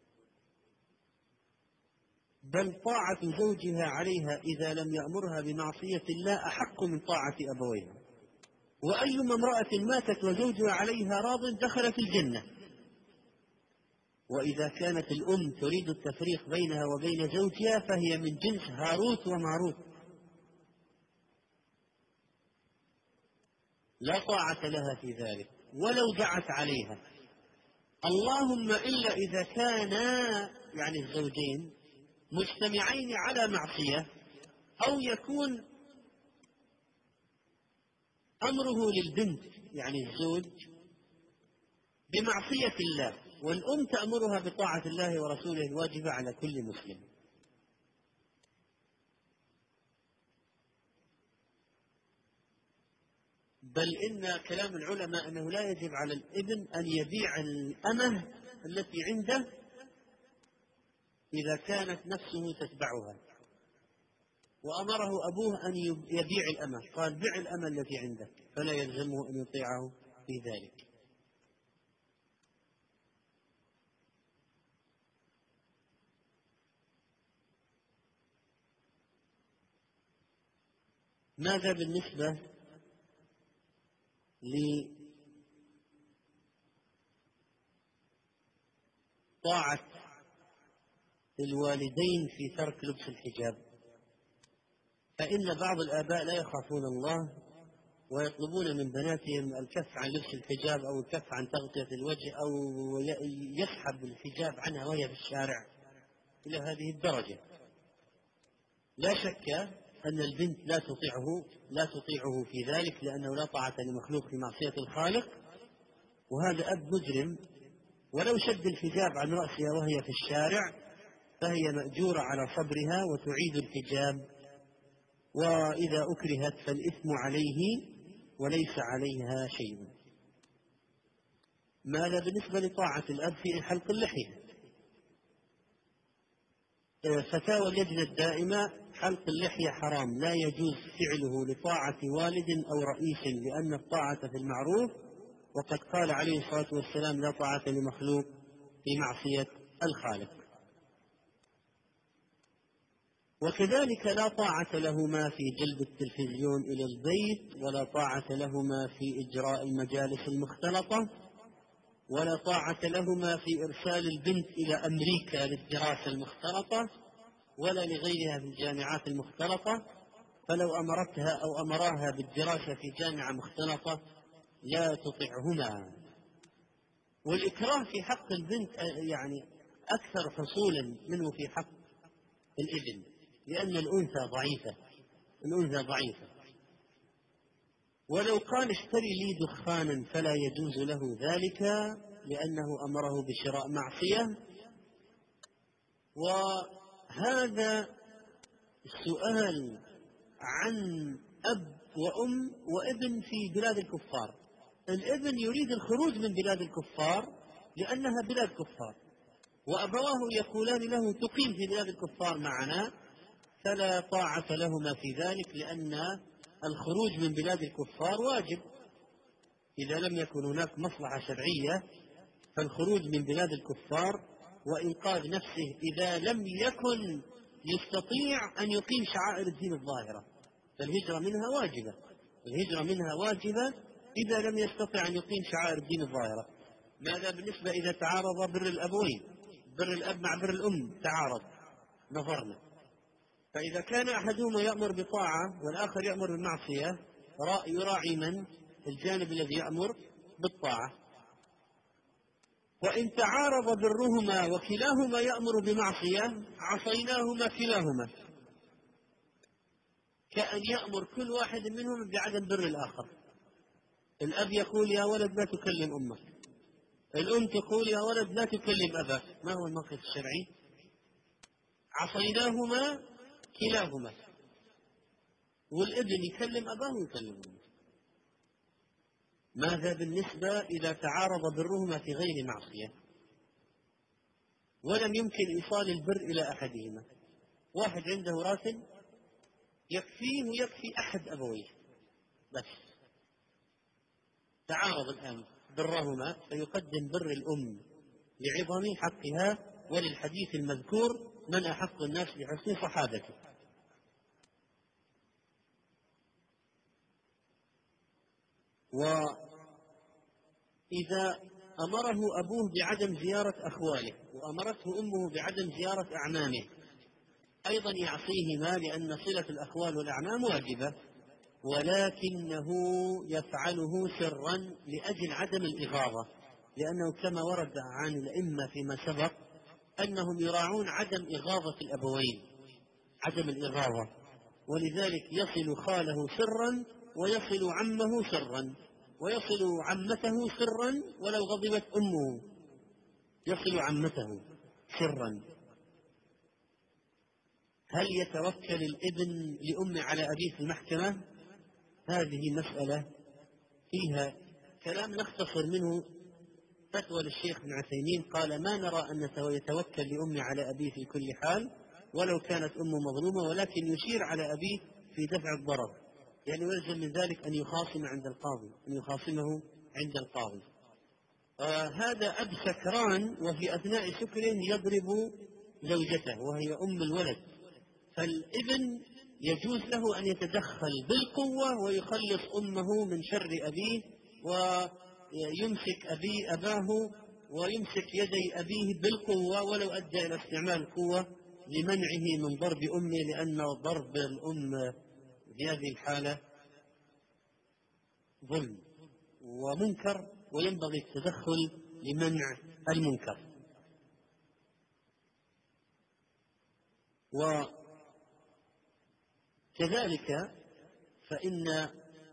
S1: بل طاعة زوجها عليها إذا لم يأمرها بمعصية الله أحق من طاعة أبويها. وأيما امرأة ماتت وزوجها عليها راض دخلت الجنة. وإذا كانت الأم تريد التفريق بينها وبين زوجها فهي من جنس هاروت وماروت، لا طاعة لها في ذلك ولو دعت عليها، اللهم إلا إذا كانا يعني الزوجين مجتمعين على معصية، أو يكون أمره للبنت يعني الزوج بمعصية الله، والأم تأمرها بطاعة الله ورسوله الواجبة على كل مسلم. بل إن كلام العلماء أنه لا يجب على الابن أن يبيع الأمة التي عنده إذا كانت نفسه تتبعها، وأمره أبوه أن يبيع الأمة، قال: بيع الأمة التي عندك، فلا يلزمه أن يطيعه في ذلك. ماذا بالنسبة لطاعة الوالدين في ترك لبس الحجاب؟ فإن بعض الآباء لا يخافون الله ويطلبون من بناتهم الكف عن لبس الحجاب أو الكف عن تغطية الوجه أو يسحب الحجاب عنها وهي في الشارع إلى هذه الدرجة. لا شك أن البنت لا تطيعه في ذلك، لأنه لا طاعة لمخلوق في معصية الخالق، وهذا أب مجرم، ولو شد الحجاب عن رأسها وهي في الشارع فهي مأجورة على صبرها وتعيد الحجاب، وإذا أكرهت فالإثم عليه وليس عليها شيء. ماذا بالنسبة لطاعة الأب في حلق اللحية؟ فتاوى اللجنة الدائمة: حلق اللحية حرام، لا يجوز فعله لطاعة والد أو رئيس، لأن الطاعة في المعروف، وقد قال عليه الصلاة والسلام: لا طاعة لمخلوق في معصية الخالق. وكذلك لا طاعة لهما في جلب التلفزيون إلى البيت، ولا طاعة لهما في إجراء المجالس المختلطة، ولا طاعة لهما في إرسال البنت إلى أمريكا للدراسة المختلطة، ولا لغيرها في الجامعات المختلطة، فلو أمرتها أو أمراها بالدراسة في جامعة مختلطة لا تطعهما. والإكراه في حق البنت يعني أكثر حصولا منه في حق الابن، لأن الأنثى ضعيفة، الأنثى ضعيفة. ولو قال اشتري لي دخانا فلا يجوز له ذلك لأنه أمره بشراء معصية. وهذا السؤال عن أب وأم وابن في بلاد الكفار. الابن يريد الخروج من بلاد الكفار لأنها بلاد كفار، وأبواه يقولان له تقيم في بلاد الكفار معنا، فلا طاعة لهما في ذلك، لأن الخروج من بلاد الكفار واجب. إذا لم يكن هناك مصلحة شرعية فالخروج من بلاد الكفار وإنقاذ نفسه إذا لم يكن يستطيع أن يقيم شعائر الدين الظاهرة، فالهجرة منها واجبة، الهجرة منها واجبة إذا لم يستطع أن يقيم شعائر الدين الظاهرة. ماذا بالنسبة إذا تعارض بر الأبوين، بر الأب مع بر الأم تعارض، نظرنا. فإذا كان أحدهما يأمر بطاعة والآخر يأمر بالمعصية يراعي من الجانب الذي يأمر بالطاعة. وإن تعارض برهما وكلاهما يأمر بمعصية عصيناهما كلاهما، كأن يأمر كل واحد منهم بعدم بر الآخر. الأب يقول يا ولد لا تكلم أمك، الأم تقول يا ولد لا تكلم أباك، ما هو الموقف الشرعي؟ عصيناهما كلاهما، والابن يكلم أباه ويكلم أمه. ماذا بالنسبة إذا تعارض برهما في غير معصية ولم يمكن إيصال البر إلى أحدهما؟ واحد عنده راتب يكفيه ويكفي أحد أبويه بس، تعارض الآن برهما، فيقدم بر الأم لعظم حقها وللحديث المذكور من أحق الناس بحسن صحابته. وإذا أمره أبوه بعدم زيارة أخواله وأمرته أمه بعدم زيارة أعمامه أيضا يعصيهما، لأن صلة الأخوال والأعمام واجبة، ولكنه يفعله سرا لأجل عدم الإغاظة، لأنه كما ورد عن الأئمة فيما سبق أنهم يراعون عدم إغاظة الأبوين، عدم الإغاظة، ولذلك يصل خاله سرا ويصل عمه سرا ويصل عمته سرا، ولو غضبت أمه يصل عمته سرا. هل يتوكل الابن لأمه على أبيه في المحكمة؟ هذه مسألة فيها كلام نختصر منه فتوى للشيخ ابن عثيمين، قال ما نرى أن يتوكل لأمه على أبيه في كل حال ولو كانت أمه مظلومة، ولكن يشير على أبيه في دفع الضرر، يعني يلزم من ذلك أن يخاصم عند القاضي، أن يخاصمه عند القاضي. هذا أب سكران وفي أثناء سكره يضرب زوجته وهي أم الولد، فالابن يجوز له أن يتدخل بالقوة ويخلص أمه من شر أبيه، ويمسك أباه ويمسك يدي أبيه بالقوة ولو أدى إلى استعمال القوة لمنعه من ضرب أمه، لأن ضرب الأم في هذه الحالة ظلم ومنكر، وينبغي التدخل لمنع المنكر. وكذلك فإن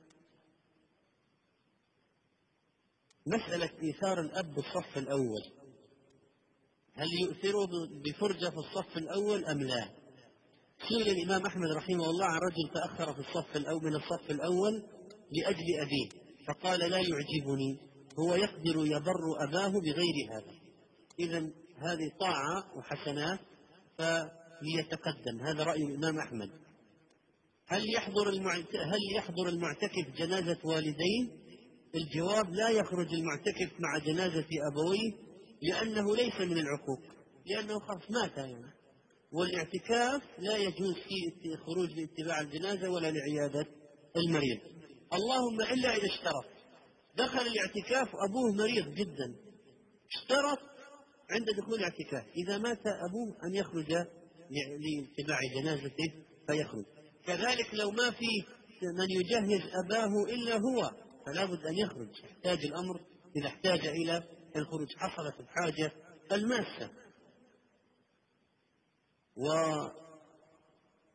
S1: مسألة إيثار الأب بالصف الأول، هل يؤثره بفرجة في الصف الأول أم لا؟ سئل الإمام أحمد رحمه الله عن رجل تأخر في الصف الأول من الصف الأول لأجل أبيه، فقال لا يعجبني، هو يقدر يبر أباه بغير هذا، إذن هذه طاعة وحسنات فليتقدم. هذا رأي الإمام أحمد. هل يحضر المعتكف جنازة والديه؟ الجواب لا يخرج المعتكف مع جنازة أبويه، لأنه ليس من العقوق، لأنه خلاص مات يعني، والاعتكاف لا يجوز فيه خروج لاتباع الجنازة ولا لعيادة المريض، اللهم إلا إذا اشترط. دخل الاعتكاف أبوه مريض جدا، اشترط عند دخول الاعتكاف إذا مات أبوه أن يخرج لاتباع جنازته فيخرج. كذلك لو ما في من يجهز أباه إلا هو فلا بد أن يخرج، يحتاج الأمر إذا احتاج إلى الخروج، حصلت الحاجة الماسة.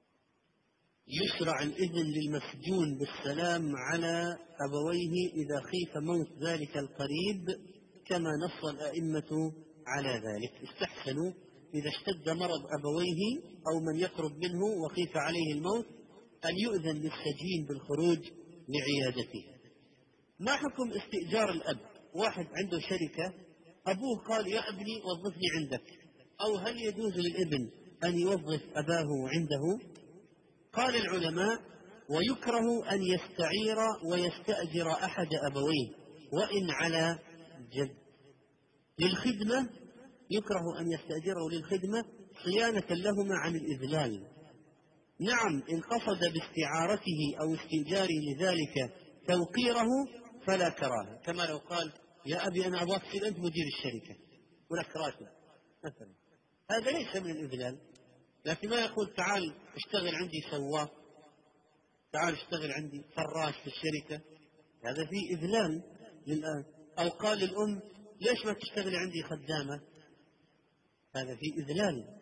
S1: يشرع الإذن للمسجون بالسلام على أبويه إذا خيف موت ذلك القريب، كما نص الأئمة على ذلك. استحسنوا إذا اشتد مرض أبويه أو من يقرب منه وخيف عليه الموت أن يؤذن للسجين بالخروج لعيادته. ما حكم استئجار الأب؟ واحد عنده شركة، أبوه قال يا ابني وظفني عندك، أو هل يجوز للابن أن يوظف أباه عنده؟ قال العلماء: ويكره أن يستعير ويستأجر أحد أبويه وإن على جد للخدمة، يكره أن يستأجره للخدمة صيانة لهما عن الإذلال. نعم، إن قصد باستعارته أو استئجاره لذلك توقيره فلا كراهة، كما لو قال يا أبي أنا أبغاك تصير أنت مدير الشركة ولك راتب مثلا، هذا ليس من الإذلال. لكن ما يقول تعال اشتغل عندي سواق، تعال اشتغل عندي فراش في الشركة، هذا فيه إذلال للآن. أو قال للأم ليش ما تشتغل عندي خدامة، هذا فيه إذلال.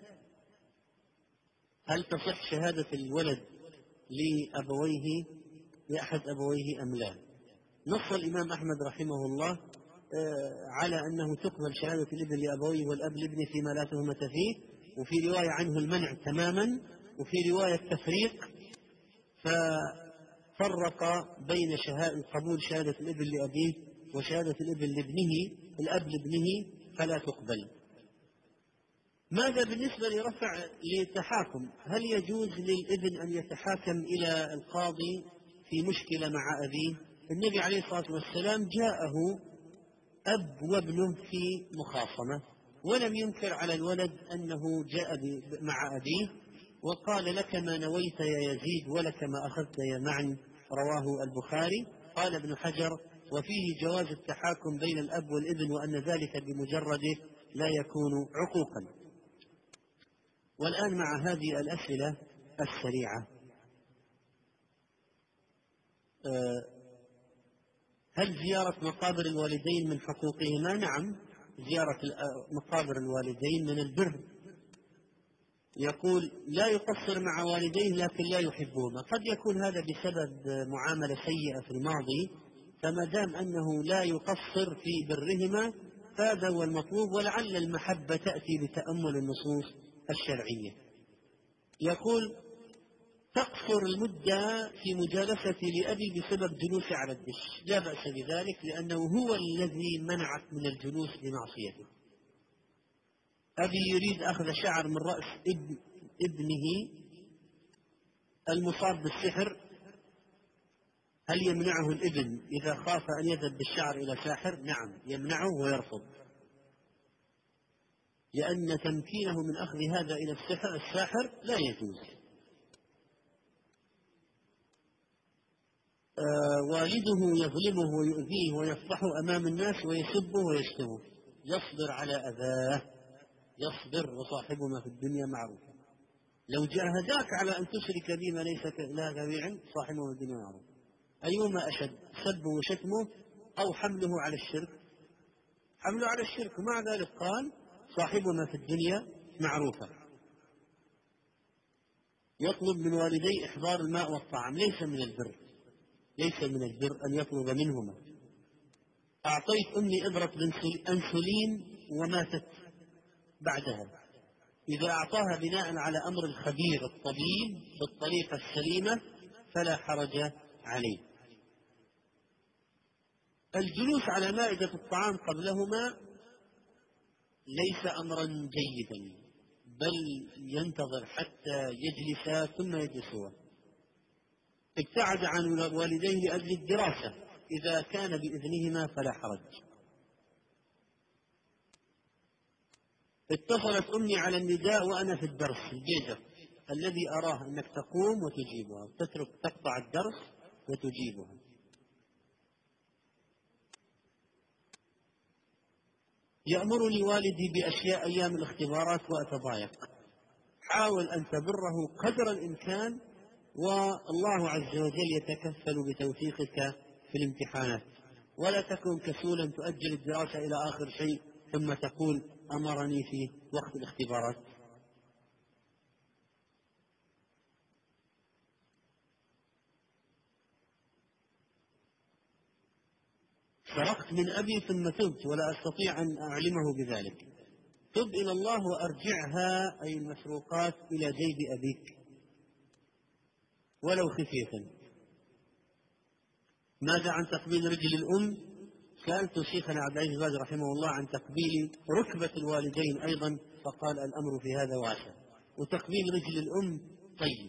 S1: هل تصح شهادة الولد لأبويه لأحد أبويه أم لا؟ نص الإمام أحمد رحمه الله على أنه تقبل شهادة الابن لأبويه والأب لابنه فيما لا تهمة فيه، وفي رواية عنه المنع تماما، وفي رواية تفريق، ففرق بين قبول شهادة الابن لأبيه وشهادة الابن لابنه، الأب لابنه فلا تقبل. ماذا بالنسبة للتحاكم؟ هل يجوز للابن أن يتحاكم إلى القاضي في مشكلة مع أبيه؟ النبي عليه الصلاة والسلام جاءه أب وابنه في مخاصمة ولم ينكر على الولد أنه جاء مع أبيه، وقال لك ما نويت يا يزيد ولك ما أخذت يا معن، رواه البخاري. قال ابن حجر: وفيه جواز التحاكم بين الأب والابن، وأن ذلك بمجرده لا يكون عقوقا. والآن مع هذه الأسئلة السريعة، هل زيارة مقابر الوالدين من حقوقهما؟ نعم، زيارة مقابر الوالدين من البر. يقول: لا يقصر مع والديه لكن لا يحبهما. قد يكون هذا بسبب معاملة سيئة في الماضي، فما دام أنه لا يقصر في برهما فهذا هو المطلوب، ولعل المحبة تأتي بتأمل النصوص الشرعية. يقول: تقصر المدة في مجالستي لأبي بسبب جلوسي على الدش. لا بأس بذلك، لأنه هو الذي منعك من الجلوس لمعصيته. أبي يريد أخذ شعر من رأس ابنه المصاب بالسحر، هل يمنعه الابن إذا خاف أن يذهب بالشعر إلى ساحر؟ نعم، يمنعه ويرفض، لأن تمكينه من أخذ هذا إلى الساحر لا يجوز. والده يظلمه ويؤذيه ويفضحه أمام الناس ويسبه ويشتمه، يصبر على أذاه، يصبر، وصاحبهما في الدنيا معروف. لو جاهداك على أن تشرك بما ليس لك به علم صاحبه في الدنيا معروف. أيهما أشد، سبه وشتمه أو حمله على الشرك؟ حمله على الشرك. ومع ذلك قال صاحبهما في الدنيا معروفة. يطلب من والديه إحضار الماء والطعام، ليس من البر، ليس من البر أن يطلب منهما. أعطيت أمي إبرة أنسولين وماتت بعدها، إذا أعطاها بناء على أمر الخبير الطبيب بالطريقة السليمة فلا حرج عليه. الجلوس على مائدة الطعام قبلهما ليس أمرا جيدا، بل ينتظر حتى يجلسا ثم يجلسوا. ابتعد عن والديه لأجل الدراسة، إذا كان بإذنهما فلا حرج. اتصلت أمي على النداء وأنا في الدرس الجيزة، الذي أراه أنك تقوم وتجيبها وتترك تقطع الدرس وتجيبها. يأمرني والدي بأشياء أيام الاختبارات وأتضايق، حاول أن تبره قدر الإمكان، والله عز وجل يتكفل بتوفيقك في الامتحانات، ولا تكن كسولا تؤجل الدراسة إلى آخر شيء ثم تقول أمرني في وقت الاختبارات. سرقت من أبي ثم تبت ولا أستطيع أن أعلمه بذلك، تب إلى الله وأرجعها أي المسروقات إلى جيب أبيك ولو خفية. ماذا عن تقبيل رجل الأم؟ سألت شيخنا عبد العزيز باز رحمه الله عن تقبيل ركبة الوالدين أيضا، فقال الأمر في هذا واسع، وتقبيل رجل الأم طيب.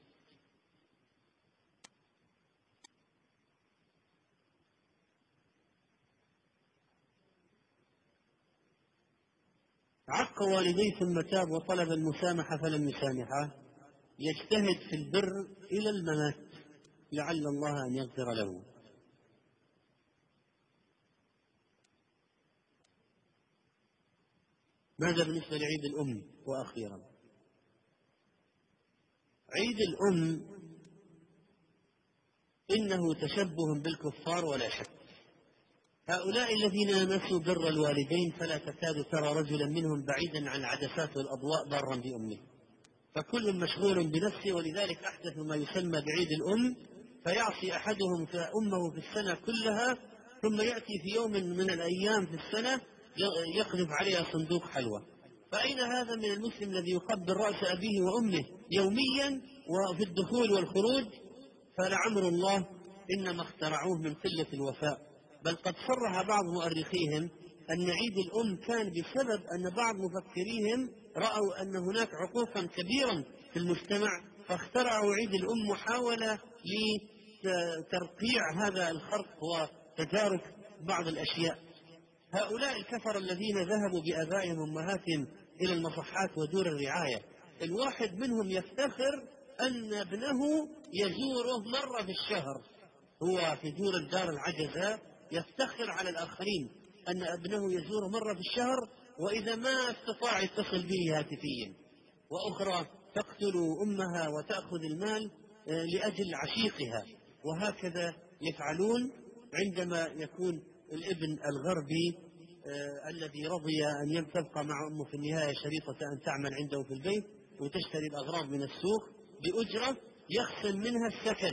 S1: عق والديه ثم تاب وطلب المسامحة فلم يسامحه، يجتهد في البر إلى الممات لعل الله أن يغفر له. ماذا بالنسبة لعيد الأم؟ وأخيرا عيد الأم إنه تشبه بالكفار ولا شك. هؤلاء الذين نسوا بر الوالدين فلا تكاد ترى رجلا منهم بعيدا عن العدسات والأضواء بارا بأمه، فكل مشغول بنفسه، ولذلك أحدث ما يسمى بعيد الأم، فيعصي أحدهم أمه في السنة كلها، ثم يأتي في يوم من الأيام في السنة يقذف عليها صندوق حلوى. فأين هذا من المسلم الذي يقبل رأس أبيه وأمه يوميا وفي الدخول والخروج؟ فلعمر الله إنما اخترعوه من قلة الوفاء، بل قد صرح بعض مؤرخيهم أن عيد الأم كان بسبب أن بعض مفكريهم رأوا أن هناك عقوقا كبيرا في المجتمع، فاخترعوا عيد الأم محاولة لترقيع هذا الخرق وتدارك بعض الأشياء. هؤلاء الكفر الذين ذهبوا بآبائهم وأمهاتهم إلى المصحات ودور الرعاية، الواحد منهم يفتخر أن ابنه يزوره مرة في الشهر، هو في دور الدار العجزة يفتخر على الآخرين أن ابنه يزوره مرة في الشهر، وإذا ما استطاع يتصل به هاتفيا. وأخرى تقتل أمها وتأخذ المال لأجل عشيقها، وهكذا يفعلون عندما يكون الابن الغربي الذي رضي أن تبقى مع أمه في النهاية شريطة أن تعمل عنده في البيت وتشتري الأغراض من السوق بأجرة يخصم منها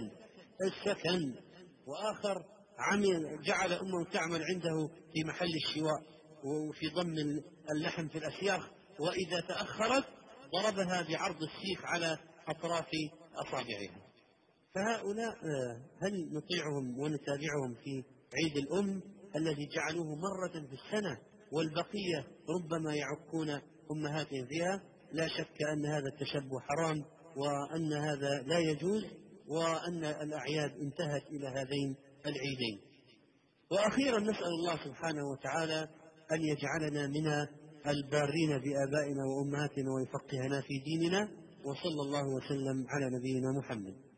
S1: السكن، وآخر جعل أمه تعمل عنده في محل الشواء وفي ضم اللحم في الأسياخ، وإذا تأخرت ضربها بعرض السيخ على أطراف أصابعها. فهؤلاء هل نطيعهم ونتابعهم في عيد الأم الذي جعلوه مرة في السنة والبقية ربما يعقون أمهاتهم فيها؟ لا شك أن هذا التشبه حرام، وأن هذا لا يجوز، وأن الأعياد انتهت إلى هذين العيدين. وأخيرا نسأل الله سبحانه وتعالى أن يجعلنا من البارين بآبائنا وأمهاتنا ويفقهنا في ديننا، وصلى الله وسلم على نبينا محمد.